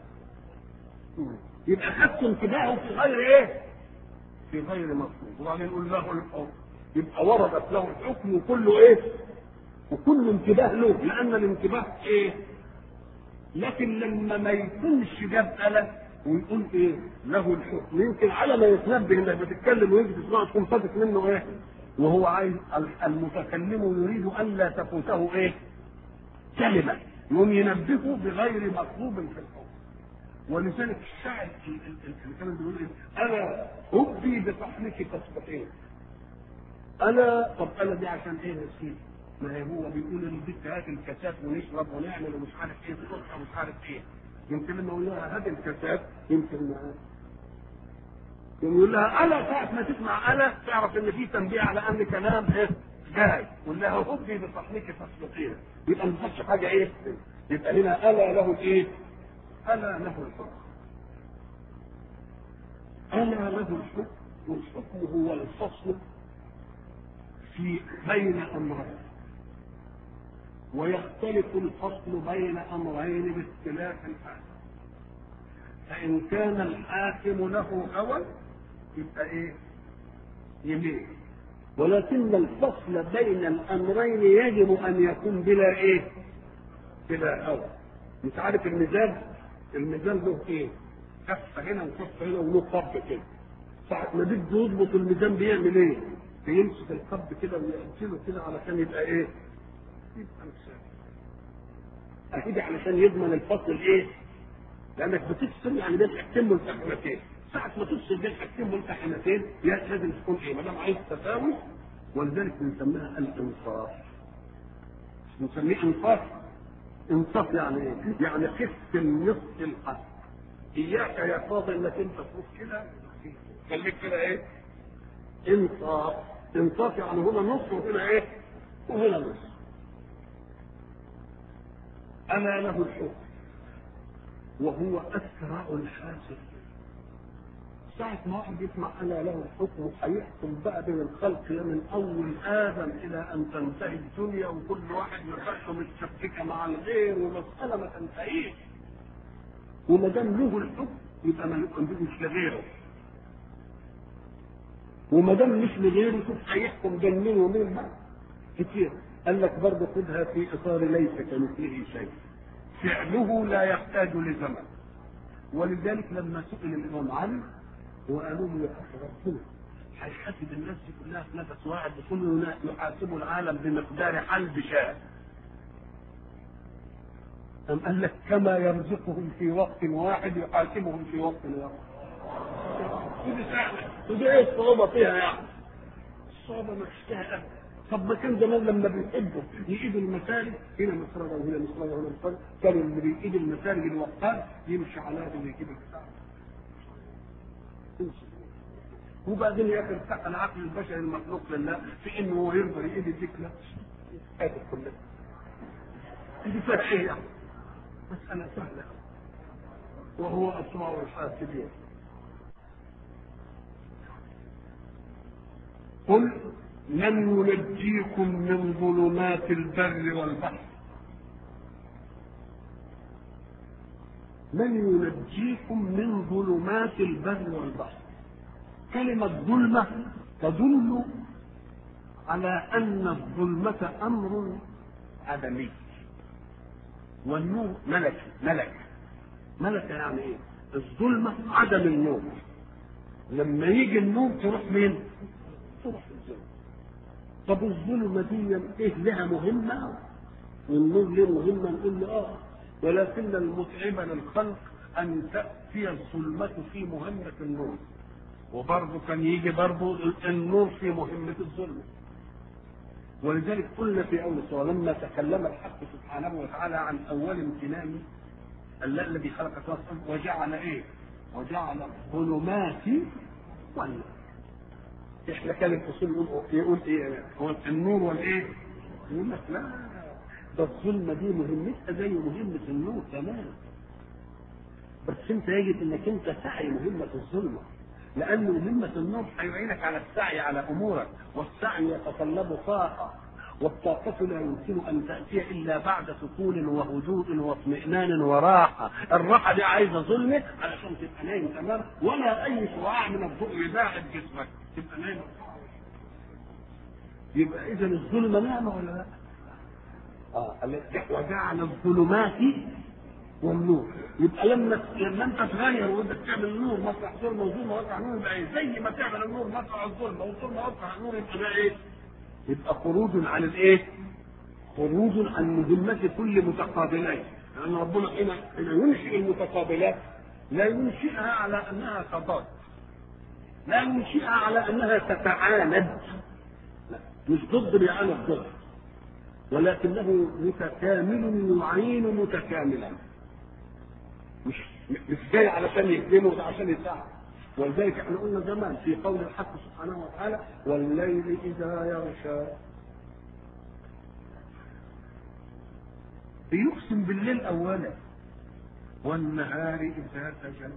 يبقى خدت انتباهه في غير ايه؟ في غير مطلوب. وبعدين نقول له الحكم، يبقى وردت له الحكم وكله ايه؟ وكل انتباه له، لان الانتباه ايه؟ لكن لما ما يكونش جاب اله ويقول ايه؟ له الحكم، يمكن على ما يتنبه انك بتتكلم ويجي تسمعه تكون فاتت منه ايه؟ وهو عايز المتكلم يريد ان لا تفوته ايه؟ كلمه، يقوم ينبهه بغير مطلوب في الحكم. ولذلك الشاعر اللي كان بيقول ايه؟ انا هبي بصحنك تصبحين. انا طب انا دي عشان ايه يا سيدي؟ ما هي هو بيقول ان دي هات الكاسات ونشرب ونعمل ومش عارف ايه الصبح ومش عارف ايه. يمكن لما اقول لها هات الكاسات يمكن يقول لها انا ساعه ما تسمع انا تعرف ان في تنبيه على ان كلام ايه؟ جاي. قول لها هبي بصحنك تصبحين. يبقى ما فيش حاجه ايه؟ يبقى هنا الا له الايه؟ الا له الحكم. الا له الحكم، والحكم هو الفصل في بين امرين، ويختلف الفصل بين امرين باختلاف الحاكم. فان كان الحاكم له هوى يبقى ايه؟ يمين. ولكن الفصل بين الامرين يجب ان يكون بلا ايه؟ بلا هوى. مش عارف الميزان؟ الميزان له ايه؟ كفه هنا وكفه هنا وله قب كده. ساعة ما بده يضبط الميزان بيعمل ايه؟ بيمسك القب كده ويقتله كده علشان يبقى ايه؟ يبقى مساوي. اكيد علشان يضمن الفصل ايه؟ لانك بتفصل يعني ده تحكم له التحكيمتين. ساعة ما تفصل ده تحكم له التحكيمتين لازم تكون ايه؟ ما دام عايز تساوي. ولذلك بنسميها الانصاف. بنسميه انصاف. انصاف يعني ايه؟ يعني قسط النصف الحق. اياك يا فاضل انك انت تروح كده خليك كده ايه؟ انصاف. انصاف يعني هنا نص وهنا ايه؟ وهنا نص. انا له الحكم وهو اسرع الحاسب. ساعة ما واحد يسمع انا له الحكم هيحكم بقى بين الخلق من اول ادم الى ان تنتهي الدنيا، وكل واحد يحكم الشبكه مع الغير ومساله ما تنتهيش. وما دام له الحكم يبقى ما يمكنش لغيره. وما دام مش لغيره شوف هيحكم بين مين ومين بقى كتير. قال لك برضه خدها في اطار ليس كمثله شيء. فعله لا يحتاج لزمن. ولذلك لما سئل الامام علي وقالوا له يا اخي ربنا هيحاسب الناس دي كلها في نفس واحد وكل يحاسب العالم بمقدار حلب شاة. أم قال لك كما يرزقهم في وقت واحد يحاسبهم في وقت واحد. ودي سهلة. ودي ايه الصعوبة فيها يعني؟ الصعوبة ما فيها أبدا. طب ما كان زمان لما بيحبوا يقيدوا المساجد هنا مسرجة وهنا مسرجة وهنا مسرجة، كان اللي بيقيد المساجد الوقار يمشي على هذا اللي يجيب البتاع. وبعدين يا اخي ارتاح العقل البشري المخلوق لله في انه هو يرضى يقيد الذكر. هذا كله. دي فيها ايه يعني؟ مسألة سهلة. وهو أسرع الحاسبين. قل من ينجيكم من ظلمات البر والبحر. من ينجيكم من ظلمات البر والبحر. كلمة ظلمة تدل على أن الظلمة أمر عدمي والنور ملك ملك ملك يعني ايه؟ الظلمة عدم النور. لما يجي النور تروح مين؟ تروح الظلمة. طب الظلمة دي ايه لها مهمة؟ والنور ليه مهمة؟ نقول له اه، ولكن المتعب للخلق ان تأتي الظلمة في مهمة النور، وبرضه كان يجي برضه النور في مهمة الظلمة. ولذلك قلنا في اول سورة لما تكلم الحق سبحانه وتعالى عن اول امتنانه الذي خلق السماوات وجعل ايه؟ وجعل الظلمات والنور. احنا كان الاصول يقول ايه؟ هو النور والايه؟ يقول لك لا، ده الظلمه دي مهمتها زي مهمه النور تمام. بس انت يجب انك انت تعي مهمه الظلمه، لان مهمه النور هيعينك على السعي على امورك، والسعي يتطلب طاقه، والطاقة لا يمكن أن تأتي إلا بعد سكون وهدوء واطمئنان وراحة. الراحة دي عايزة ظلمة علشان تبقى نايم تمام، ولا أي شعاع من الضوء يباعد جسمك تبقى نايم. يبقى إذا الظلمة نعمة ولا لا؟ آه وجعل الظلمات والنور. يبقى لما لما أنت تغير وأنت تعمل نور مطرح ظلمة وظلمة مطرح نور يبقى إيه؟ زي ما تعمل النور مطرح الظلمة والظلمة مطرح النور يبقى ده إيه؟ يبقى خروج عن الايه؟ خروج عن مهمة كل متقابلين. لأن ربنا حين ينشئ المتقابلات لا ينشئها على انها تضاد، لا ينشئها على انها تتعاند، لا مش ضد بيعاند ضد، ولكنه متكامل يعين متكاملا، مش مش جاي علشان يخدمه ولا عشان يساعده. ولذلك احنا قلنا زمان في قول الحق سبحانه وتعالى والليل اذا يغشى، بيقسم بالليل اولا والنهار اذا تجلى،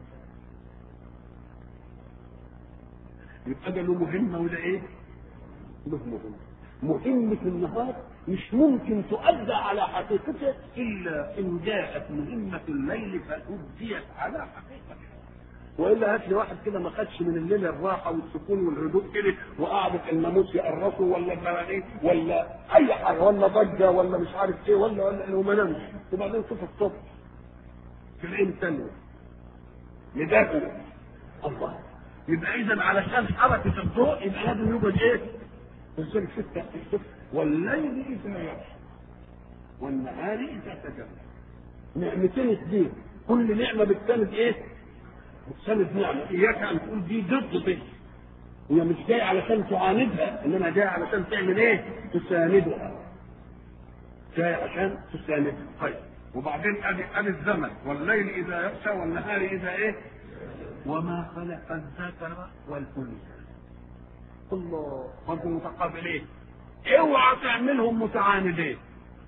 يبقى ده له مهمه وده ايه؟ له مهمه. مهمه النهار مش ممكن تؤدى على حقيقتها الا ان جاءت مهمه الليل فأديت على حقيقتها. والا هات لي واحد كده ما خدش من الليل الراحه والسكون والهدوء كده وقعدت الناموس يقرصه ولا البراغيث ولا اي حاجه ولا ضجه ولا مش عارف ايه ولا ولا وما نامش، وبعدين تشوف الصبح تلاقيه ثانيه مدافع الله. يبقى اذا علشان حركه الضوء يبقى لازم يوجد ايه؟ بالظبط ستة الصبح والليل اذا يغشى والنهار اذا تجلى. نعمتين اثنين، كل نعمه بتساند ايه؟ بتساند نعمه. اياك ان تقول دي ضد دي، هي مش جايه علشان تعاندها، انما جايه علشان تعمل ايه؟ تساندها. جايه عشان تساندها. طيب وبعدين ادي ادي الزمن والليل اذا يغشى والنهار اذا ايه؟ وما خلق الذكر والانثى. الله برضه متقابلين، اوعى تعملهم متعاندين.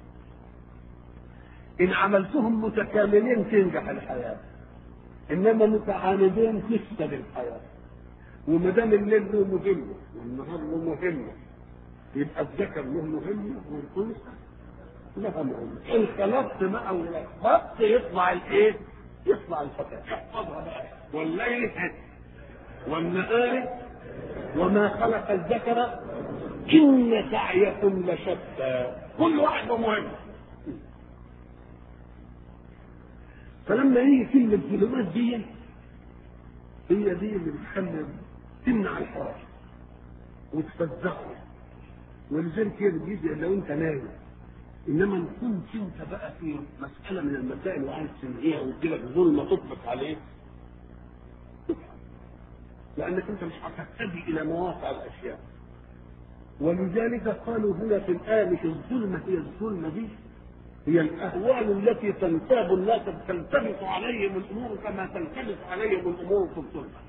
ان عملتهم متكاملين تنجح الحياه، انما متعاندين تفسد الحياه. وما دام الليل له مهمه والنهار له مهمه يبقى الذكر له مهمه والانثى لها مهمه. ان خلطت بقى ولخبطت يطلع الايه؟ يطلع الفتاه. احفظها بقى والليل والنهار وما خلق الذكر إن سعيكم لشتى، كل واحد مهم. فلما يجي كلمة الظلمات دي هي دي اللي بتخلي تمنع الحرج وتفزعه، ولذلك كده بيجي لو انت نايم. انما ان كنت انت بقى في مسألة من المسائل وعايز تنهيها وتجيلك ظلمة تطبق عليه، لأنك أنت مش هتهتدي إلى مواقع الأشياء. ولذلك قالوا هنا في الآية مش الظلمة هي الظلمة دي، هي الأهوال التي تنتاب الناس تلتبس عليهم الأمور كما تلتبس عليهم الأمور في الظلمة.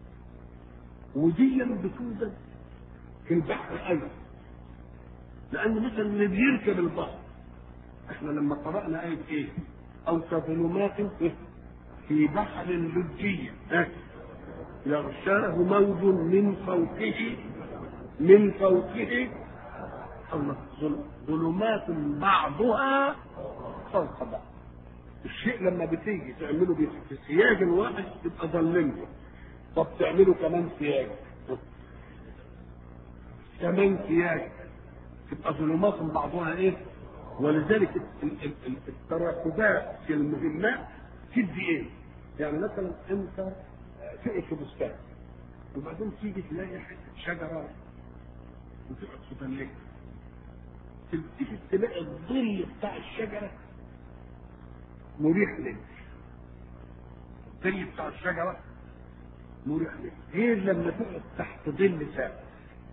ودي بتوجد في البحر أيضا، لأن مثلا اللي بيركب البحر احنا لما قرأنا آية إيه؟ أو كظلمات في بحر لجي يغشاه موج من فوقه من فوقه الله ظلمات بعضها فوق بعض. الشيء لما بتيجي تعمله في سياج واحد تبقى ظلمته، طب تعمله كمان سياج كمان سياج تبقى ظلمات بعضها ايه؟ ولذلك التراكبات في المهمات تدي ايه؟ يعني مثلا انت تقعد في بستان وبعدين تيجي تلاقي حته شجره وتقعد تتنك، تلتفت تلاقي الظل بتاع الشجره مريح لك، الظل بتاع الشجره مريح لك غير لما تقعد تحت ظل ثابت.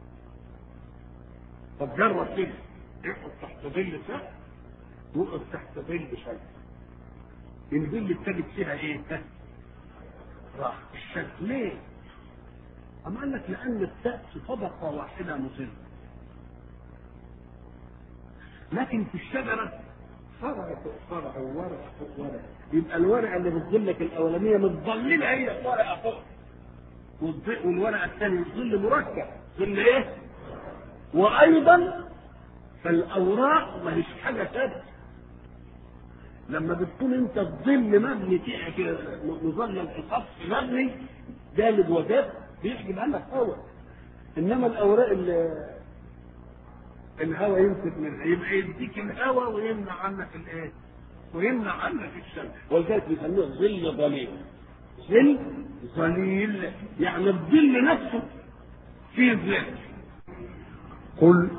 طب جرب كده اقعد تحت ظل ثابت واقعد تحت ظل شجره، الظل بتجد فيها ايه؟ راح الشكل. ليه؟ أما قال لك لأن السقف طبقة واحدة مظلة، لكن في الشجرة فرع فوق فرع وورقة فوق ورقة، يبقى الورقة اللي بتظلك الأولانية متظللة هي ورقة فوق، والورقة الثانية ظل مركب ظل إيه؟ وأيضا فالأوراق ما هيش حاجة ثابتة. لما بتكون انت الظل مبني فيها كده مظلل في سطح مبني جامد وجاب بيحجب عنك هواء، انما الاوراق اللي الهواء يمسك منها يبقى يديك الهواء ويمنع عنك الايه؟ ويمنع عنك الشمس. ولذلك بيسموه ظل ظليل. ظل ظليل يعني الظل نفسه فيه ظل. قل